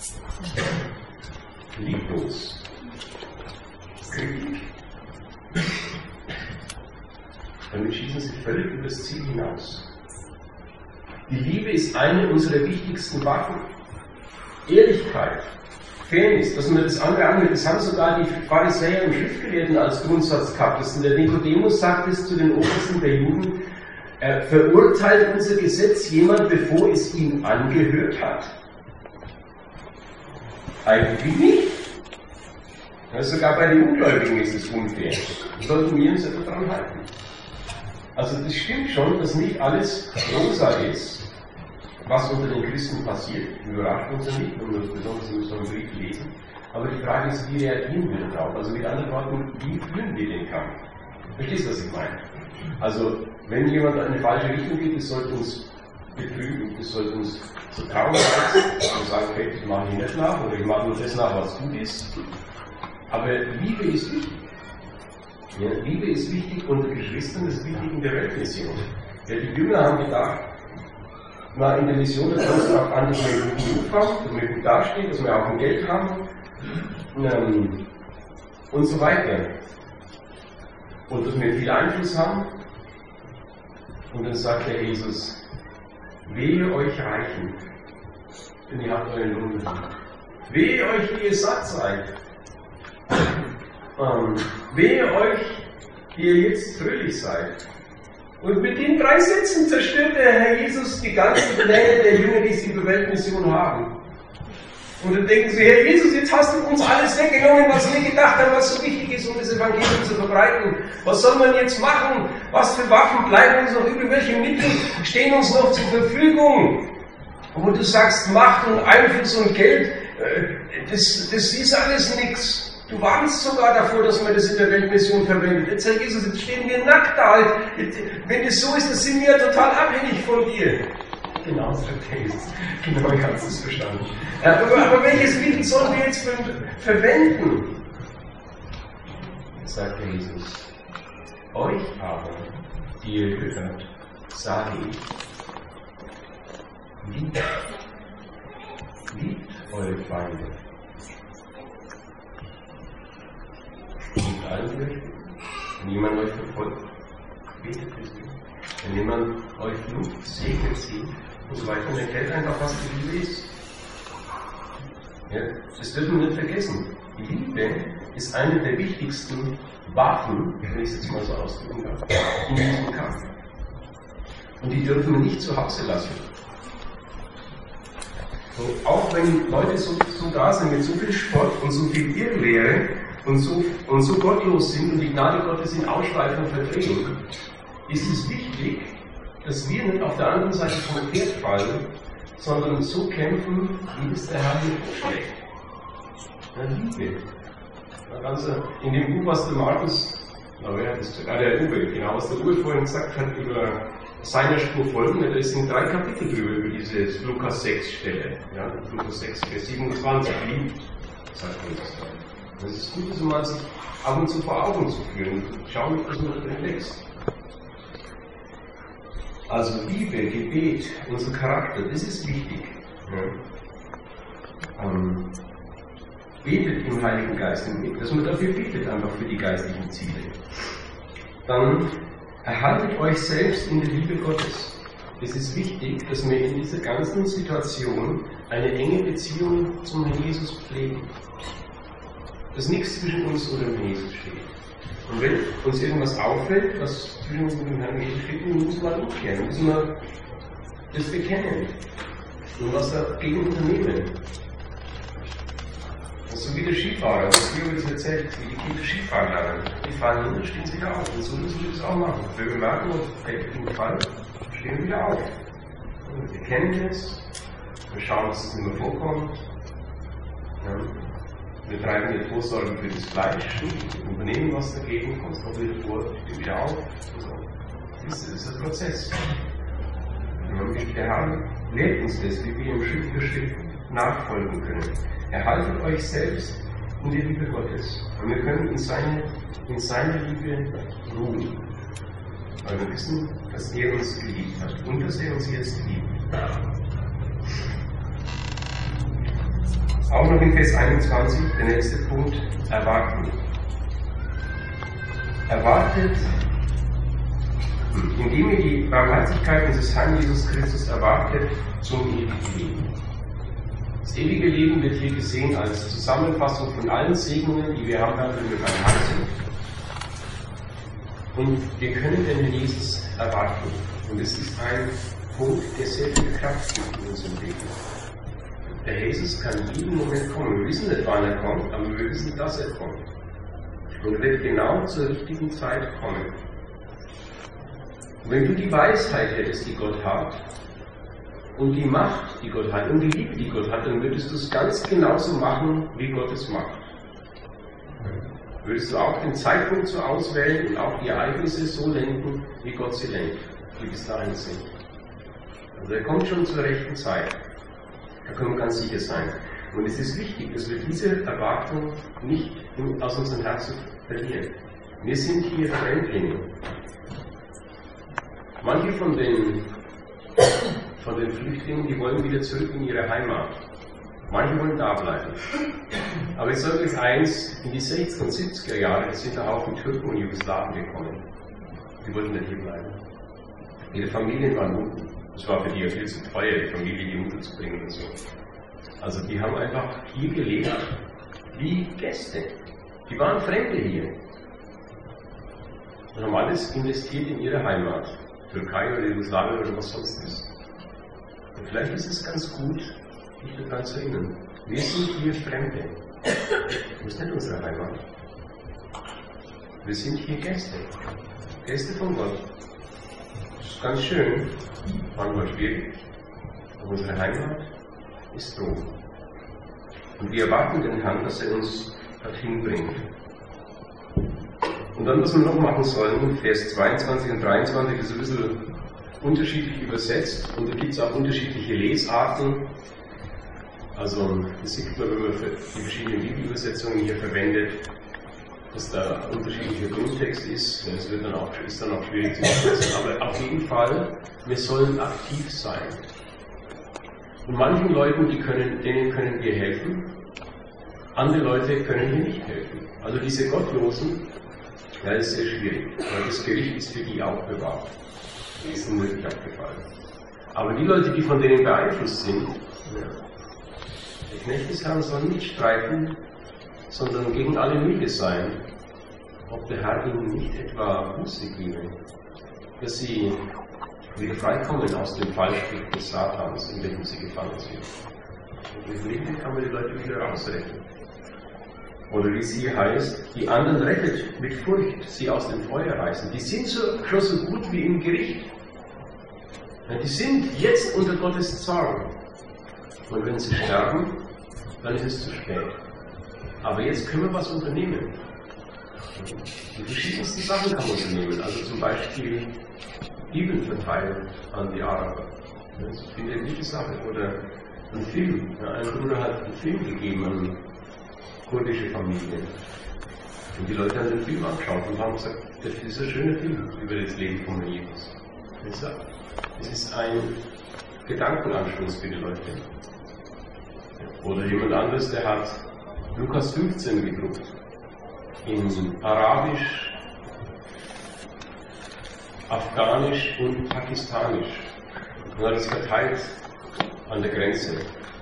Lieblos. Kritik. Damit schießen sie völlig über das Ziel hinaus. Die Liebe ist eine unserer wichtigsten Waffen. Ehrlichkeit, Fairness, dass man das andere anhört, das haben sogar die Pharisäer und Schriftgelehrten als Grundsatz gehabt. Der Nikodemus sagt es zu den Obersten der Juden, verurteilt unser Gesetz jemand, bevor es ihn angehört hat? Eigentlich nicht. Also sogar bei den Ungläubigen ist es unfair. Da sollten wir uns etwa daran halten. Also das stimmt schon, dass nicht alles rosa ist, was unter den Christen passiert. Überrascht uns ja nicht, wenn wir das besonders in so einem Brief lesen. Aber die Frage ist, wie reagieren wir darauf? Also mit anderen Worten, wie führen wir den Kampf? Verstehst du, was ich meine? Also, wenn jemand in eine falsche Richtung geht, das sollte uns betrügen, das sollte uns zu Traum reißen und sagen, okay, ich mache hier nicht nach oder ich mache nur das nach, was gut ist. Aber Liebe ist wichtig. Ja, Liebe ist wichtig unter Geschwistern, das ist wichtig in der Weltmission. Ja, die Jünger haben gedacht, na, in der Mission, da kommt es darauf an, dass wir einen guten Ruf haben, dass wir gut dastehen, dass wir auch ein Geld haben und so weiter. Und dass wir viel Einfluss haben. Und dann sagt der Jesus, wehe euch Reichen, denn ihr habt euren Lohn verdient. Wehe euch, die ihr satt seid. Wehe euch, die ihr jetzt fröhlich seid. Und mit den 3 Sätzen zerstört der Herr Jesus die ganzen Pläne der Jünger, die sie über Weltmission haben. Und dann denken sie, Herr Jesus, jetzt hast du uns alles weggenommen, was wir gedacht haben, was so wichtig ist, um das Evangelium zu verbreiten. Was soll man jetzt machen? Was für Waffen bleiben uns noch übrig? Welche Mittel stehen uns noch zur Verfügung? Und wo du sagst, Macht und Einfluss und Geld, das ist alles nichts. Du warnst sogar davor, dass man das in der Weltmission verwendet. Jetzt, Herr Jesus, jetzt stehen wir nackt da. Wenn es so ist, dann sind wir ja total abhängig von dir. Genau, sagt Jesus. Genau, ich habe es verstanden. Aber welches Mittel sollen wir jetzt verwenden? Sagt Jesus. Euch aber, die ihr hört, sage ich, liebt eure Feinde. Liebt allen Fürchten. Wenn jemand euch verfolgt, betet für sie. Wenn jemand euch lobt, segnet sie und so weiter. Und erklärt einfach, was die Liebe ist. Ja, das dürfen wir nicht vergessen. Die Liebe ist eine der wichtigsten Waffen, wenn ich es jetzt mal so ausdrücken darf, in diesem Kampf. Und die dürfen wir nicht zu Hause lassen. Und auch wenn Leute so da sind mit so viel Spott und so viel Irrlehre und so gottlos sind und die Gnade Gottes in Ausschweifung verdrehen, ist es wichtig, dass wir nicht auf der anderen Seite vom Pferd fallen, sondern so kämpfen, wie es der Herr hier vorschlägt. Liebe. In dem Buch, was der Markus, der Uwe, genau, was der Uwe vorhin gesagt hat über seiner Spur folgen, da sind 3 Kapitel drüber, über diese Lukas 6 Stelle. Ja, Lukas 6, Vers 27, liebt, sagt Jesus. Es ist gut, das mal sich ab und zu vor Augen zu führen. Schauen, was man da drin wächst. Also Liebe, Gebet, unser Charakter, das ist wichtig. Ja. Betet im Heiligen Geist im Weg, dass man dafür betet, einfach für die geistlichen Ziele. Dann erhaltet euch selbst in der Liebe Gottes. Es ist wichtig, dass wir in dieser ganzen Situation eine enge Beziehung zum Herrn Jesus pflegen. Dass nichts zwischen uns und dem Herrn Jesus steht. Und wenn uns irgendwas auffällt, was zwischen uns und dem Herrn Jesus steht, dann müssen wir umkehren, müssen wir das bekennen und was dagegen unternehmen. So wie der Skifahrer, was Leo das erzählt, wie die Kinder Skifahren lernen. Die fallen runter, stehen sie wieder auf. Und so müssen wir das auch machen. Wenn wir merken, uns fällt den Fall, stehen wir wieder auf. Und wir kennen es, wir schauen, dass es nicht mehr vorkommt. Ja. Wir treiben die Vorsorge für das Fleisch, wir unternehmen was dagegen, kommt noch wieder vor, stehen wieder auf. So. Das ist ein Prozess. Und der Herr lehrt uns das, wie wir ihm Schritt für Schritt nachfolgen können. Erhaltet euch selbst in der Liebe Gottes. Und wir können in seiner Liebe ruhen. Weil wir wissen, dass er uns geliebt hat und dass er uns jetzt liebt. Auch noch in Vers 21, der nächste Punkt, erwarten. Erwartet, indem ihr die Barmherzigkeit unseres Herrn Jesus Christus erwartet, zum ewigen Leben. Das ewige Leben wird hier gesehen als Zusammenfassung von allen Segnungen, die wir haben, wenn wir beim Herrn sind. Und wir können den Herrn Jesus erwarten. Und es ist ein Punkt, der sehr viel Kraft gibt in unserem Leben. Der Jesus kann jeden Moment kommen. Wir wissen nicht, wann er kommt, aber wir wissen, dass er kommt. Und er wird genau zur richtigen Zeit kommen. Und wenn du die Weisheit hättest, die Gott hat, und die Macht, die Gott hat, und die Liebe, die Gott hat, dann würdest du es ganz genauso machen, wie Gott es macht. Würdest du auch den Zeitpunkt so auswählen und auch die Ereignisse so lenken, wie Gott sie lenkt, wie bis dahin sind. Also er kommt schon zur rechten Zeit. Da können wir ganz sicher sein. Und es ist wichtig, dass wir diese Erwartung nicht aus unserem Herzen verlieren. Wir sind hier Fremdlinge. Manche von den Flüchtlingen, die wollen wieder zurück in ihre Heimat. Manche wollen da bleiben. Aber ich sage euch eins, in die 60er und 70er Jahre sind da Haufen Türken und Jugoslawen gekommen. Die wollten nicht hier bleiben. Ihre Familien waren unten. Das war für die ja viel zu teuer, die Familie hier unterzubringen und so. Also die haben einfach hier gelebt wie Gäste. Die waren Fremde hier. Und haben alles investiert in ihre Heimat. Türkei oder Jugoslawien oder was sonst ist. Und vielleicht ist es ganz gut, dich daran zu erinnern. Wir sind hier Fremde. Das ist nicht unsere Heimat. Wir sind hier Gäste. Gäste von Gott. Das ist ganz schön, manchmal schwierig. Aber unsere Heimat ist froh. Und wir erwarten den Herrn, dass er uns dorthin bringt. Und dann, was wir noch machen sollen, Vers 22 und 23 ist ein bisschen unterschiedlich übersetzt und da gibt es auch unterschiedliche Lesarten. Also das sieht man, wenn man für die verschiedenen Bibelübersetzungen hier verwendet, dass da unterschiedlicher Grundtext ist. Das wird dann auch schwierig zu übersetzen. Aber auf jeden Fall, wir sollen aktiv sein. Und manchen Leuten, denen können wir helfen, andere Leute können wir nicht helfen. Also diese Gottlosen, ja, das ist sehr schwierig, weil das Gericht ist für die auch bewahrt. Die sind wirklich abgefallen. Aber die Leute, die von denen beeinflusst sind, ja, der Knecht des Herrn soll nicht streiten, sondern gegen alle müde sein, ob der Herr ihnen nicht etwa Buße gebe, dass sie wieder freikommen aus dem Fallstrick des Satans, in welchem sie gefangen sind. Und mit Liebe kann man die Leute wieder rausretten. Oder wie es hier heißt, die anderen rettet mit Furcht, sie aus dem Feuer reißen. Die sind schon so gut wie im Gericht. Ja, die sind jetzt unter Gottes Zorn. Und wenn sie sterben, dann ist es zu spät. Aber jetzt können wir was unternehmen. Die verschiedensten Sachen kann man unternehmen. Also zum Beispiel Bibeln verteilen an die Araber. Das ist eine gute Sache. Oder ein Film. Ja, ein Bruder hat einen Film gegeben kurdische Familie. Und die Leute haben den Film angeschaut und haben gesagt, das ist ein schöner Film über das Leben von Jesus. Es ist ein Gedankenanstoß für die Leute. Oder jemand anderes, der hat Lukas 15 gedruckt. In Arabisch, Afghanisch und Pakistanisch. Und hat es verteilt an der Grenze.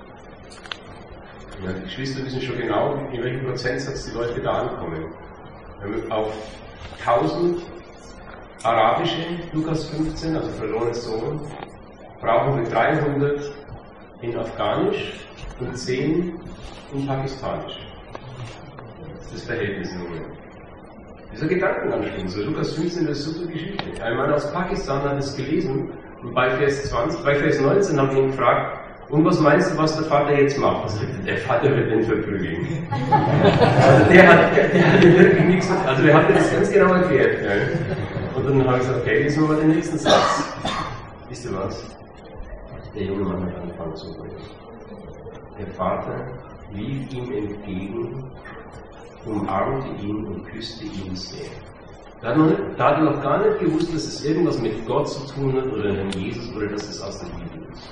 Ja, die Geschwister wissen schon genau, in welchem Prozentsatz die Leute da ankommen. Auf 1000 arabische Lukas 15, also verlorenes Sohn, brauchen wir 300 in Afghanisch und 10 in Pakistanisch. Das ist das Verhältnis im Moment. Dieser Gedankenanstoß, also Lukas 15 ist eine super Geschichte. Ein Mann aus Pakistan hat es gelesen und bei Vers 19 haben wir ihn gefragt, und was meinst du, was der Vater jetzt macht? Also der Vater wird den verprügeln. Also der hat wirklich nichts, also der hat mir das ganz genau erklärt. Ja. Und dann habe ich gesagt, okay, lesen wir mal den nächsten Satz. Wisst ihr was? Der junge Mann hat angefangen zu weinen. Der Vater lief ihm entgegen, umarmte ihn und küsste ihn sehr. Da hat er noch gar nicht gewusst, dass es irgendwas mit Gott zu tun hat oder mit Jesus oder dass es aus der Bibel ist.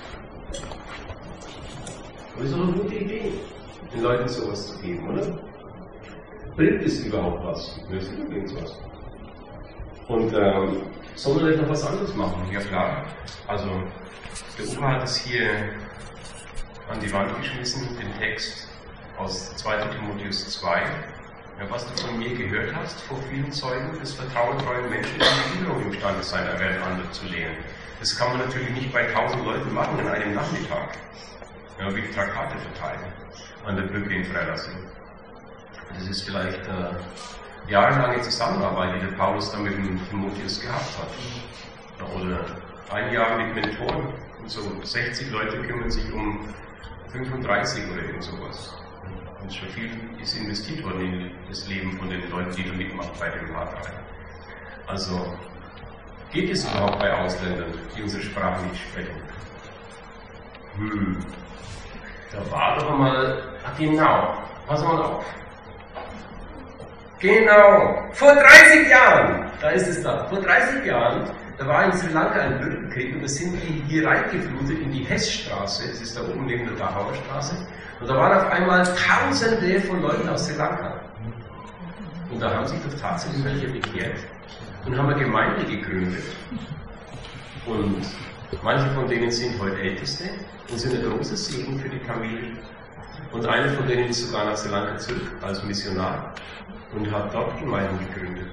Aber das ist doch eine gute Idee, den Leuten sowas zu geben, oder? Bringt es überhaupt was? Willst du übrigens was? Und soll man nicht noch was anderes machen? Ja klar. Also, der Uwe hat es hier an die Wand geschmissen, den Text aus 2. Timotheus 2. Ja, was du von mir gehört hast, vor vielen Zeugen, des vertrauentreuen Menschen, die Erinnerung imstande sein, erwähnt, andere zu lehren. Das kann man natürlich nicht bei 1000 Leuten machen in einem Nachmittag. Ja, wie die Traktate verteilen an der Brücke in Freilassing. Das ist vielleicht jahrelange Zusammenarbeit, die der Paulus da mit dem Timotheus gehabt hat. Oder ein Jahr mit Mentoren. Und so 60 Leute kümmern sich um 35 oder irgend sowas. Und schon viel ist investiert worden in das Leben von den Leuten, die da mitmachen bei dem H3. Also, geht es überhaupt bei Ausländern, die unsere Sprache nicht sprechen? Da war doch mal, genau, pass mal auf. Genau, vor 30 Jahren, da ist es da, vor 30 Jahren, da war in Sri Lanka ein Bürgerkrieg und da sind die hier reingeflutet in die Hessstraße, das ist da oben neben der Dachauer Straße, und da waren auf einmal Tausende von Leuten aus Sri Lanka. Und da haben sich doch tatsächlich welche bekehrt und haben eine Gemeinde gegründet. Und manche von denen sind heute Älteste und sind ein großes Segen für die Familie. Und einer von denen ist sogar nach Sri Lanka zurück als Missionar und hat dort Gemeinden gegründet.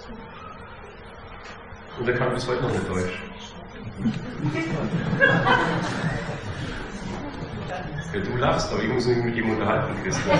Und er kann bis heute noch nicht Deutsch. Ja, du lachst, aber ich muss mich mit ihm unterhalten, Christian.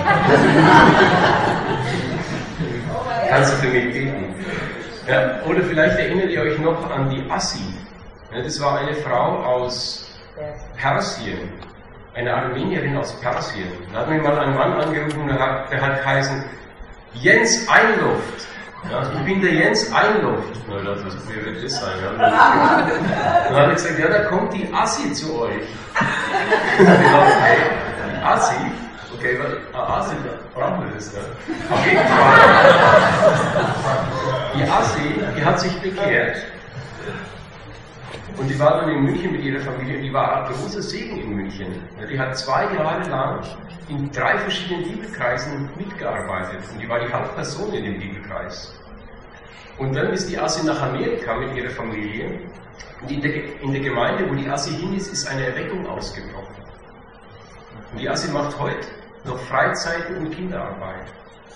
Kannst du für mich beten? Ja, oder vielleicht erinnert ihr euch noch an die Assi. Ja, das war eine Frau aus Persien, eine Armenierin aus Persien. Da hat mir mal ein Mann angerufen, der hat geheißen Jens Einluft. Ja, ich bin der Jens Einluft. Na, wer wird das sein? Ja? Dann hat er gesagt, ja, da kommt die Assi zu euch. Okay, die Assi? Okay, Assi, brauchen wir das da? Auf jeden Fall. Die Assi, die hat sich bekehrt. Und die war dann in München mit ihrer Familie, die war ein großer Segen in München. Ja, die hat 2 Jahre lang in 3 verschiedenen Bibelkreisen mitgearbeitet. Und die war die Hauptperson in dem Bibelkreis. Und dann ist die Assi nach Amerika mit ihrer Familie. Und in der Gemeinde, wo die Assi hin ist eine Erweckung ausgebrochen. Und die Assi macht heute noch Freizeiten und Kinderarbeit.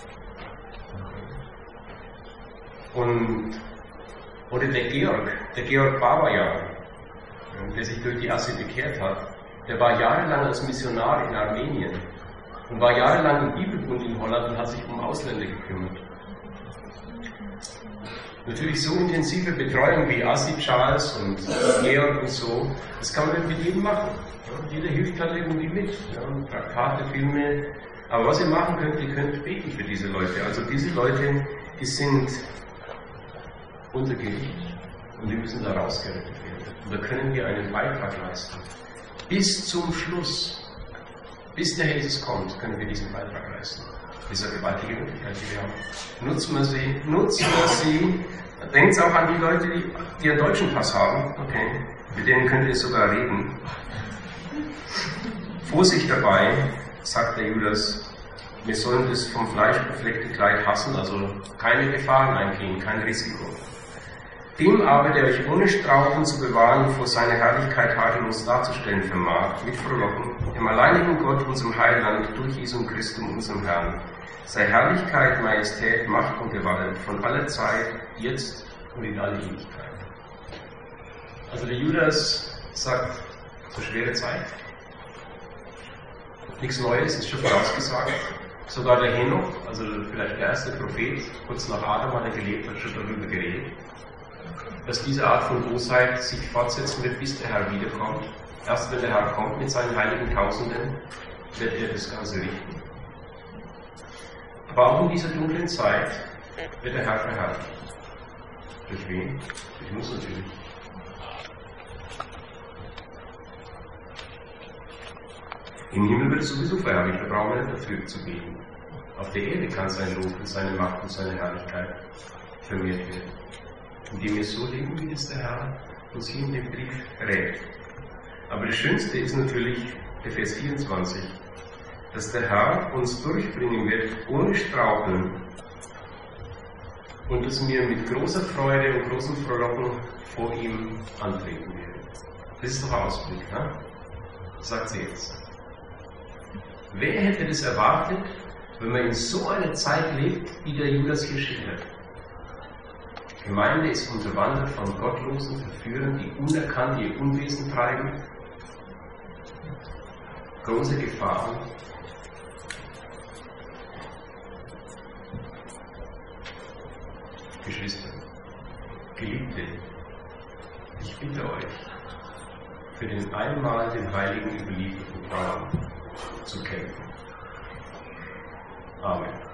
Oder der Georg Babajan, der sich durch die Assi bekehrt hat, der war jahrelang als Missionar in Armenien und war jahrelang im Bibelbund in Holland und hat sich um Ausländer gekümmert. Natürlich so intensive Betreuung wie Assi Charles und Georg und so, das kann man nicht mit jedem machen. Ja, jeder hilft halt irgendwie mit. Ja, Traktate, Filme. Aber was ihr machen könnt, ihr könnt beten für diese Leute. Also diese Leute, die sind unter Gericht und die müssen da rausgerettet werden. Und da können wir einen Beitrag leisten. Bis zum Schluss, bis der Jesus kommt, können wir diesen Beitrag leisten. Diese gewaltige Möglichkeit, die wir haben. Nutzen wir sie. Denkt auch an die Leute, die einen deutschen Pass haben. Okay. Mit denen könnt ihr sogar reden. Vorsicht dabei, sagt der Judas, wir sollen das vom Fleisch befleckte Kleid hassen, also keine Gefahren eingehen, kein Risiko. Dem aber, der euch ohne Strauchen zu bewahren, vor seiner Herrlichkeit tadellos darzustellen vermag, mit Frohlocken, dem alleinigen Gott, unserem Heiland, durch Jesum Christum, unserem Herrn, sei Herrlichkeit, Majestät, Macht und Gewalt von aller Zeit, jetzt und in alle Ewigkeit. Also der Judas sagt, so schwere Zeit, nichts Neues, ist schon vorausgesagt. Sogar der Henoch, also vielleicht der erste Prophet, kurz nach Adam hat er gelebt, hat schon darüber geredet, dass diese Art von Bosheit sich fortsetzen wird, bis der Herr wiederkommt. Erst wenn der Herr kommt mit seinen heiligen Tausenden, wird er das Ganze richten. Aber auch in dieser dunklen Zeit wird der Herr verherrlicht. Durch wen? Durch uns natürlich. Im Himmel wird es sowieso verherrlicht, da brauchen wir nicht dafür zu beten. Auf der Erde kann sein Lob und seine Macht und seine Herrlichkeit vermehrt werden. Indem wir so leben, wie es der Herr uns hier in dem Brief rät. Aber das Schönste ist natürlich der Vers 24, dass der Herr uns durchbringen wird, ohne Straucheln, und dass wir mit großer Freude und großem Frohlocken vor ihm antreten werden. Das ist doch ein Ausblick, ne? Sagt sie jetzt. Wer hätte das erwartet, wenn man in so einer Zeit lebt, wie der Judas hier schildert? Die Gemeinde ist unterwandert von gottlosen Verführern, die unerkannt ihr Unwesen treiben. Große Gefahren. Geschwister, Geliebte, ich bitte euch, für den einmal dem Heiligen überlieferten Glauben zu kämpfen. Amen.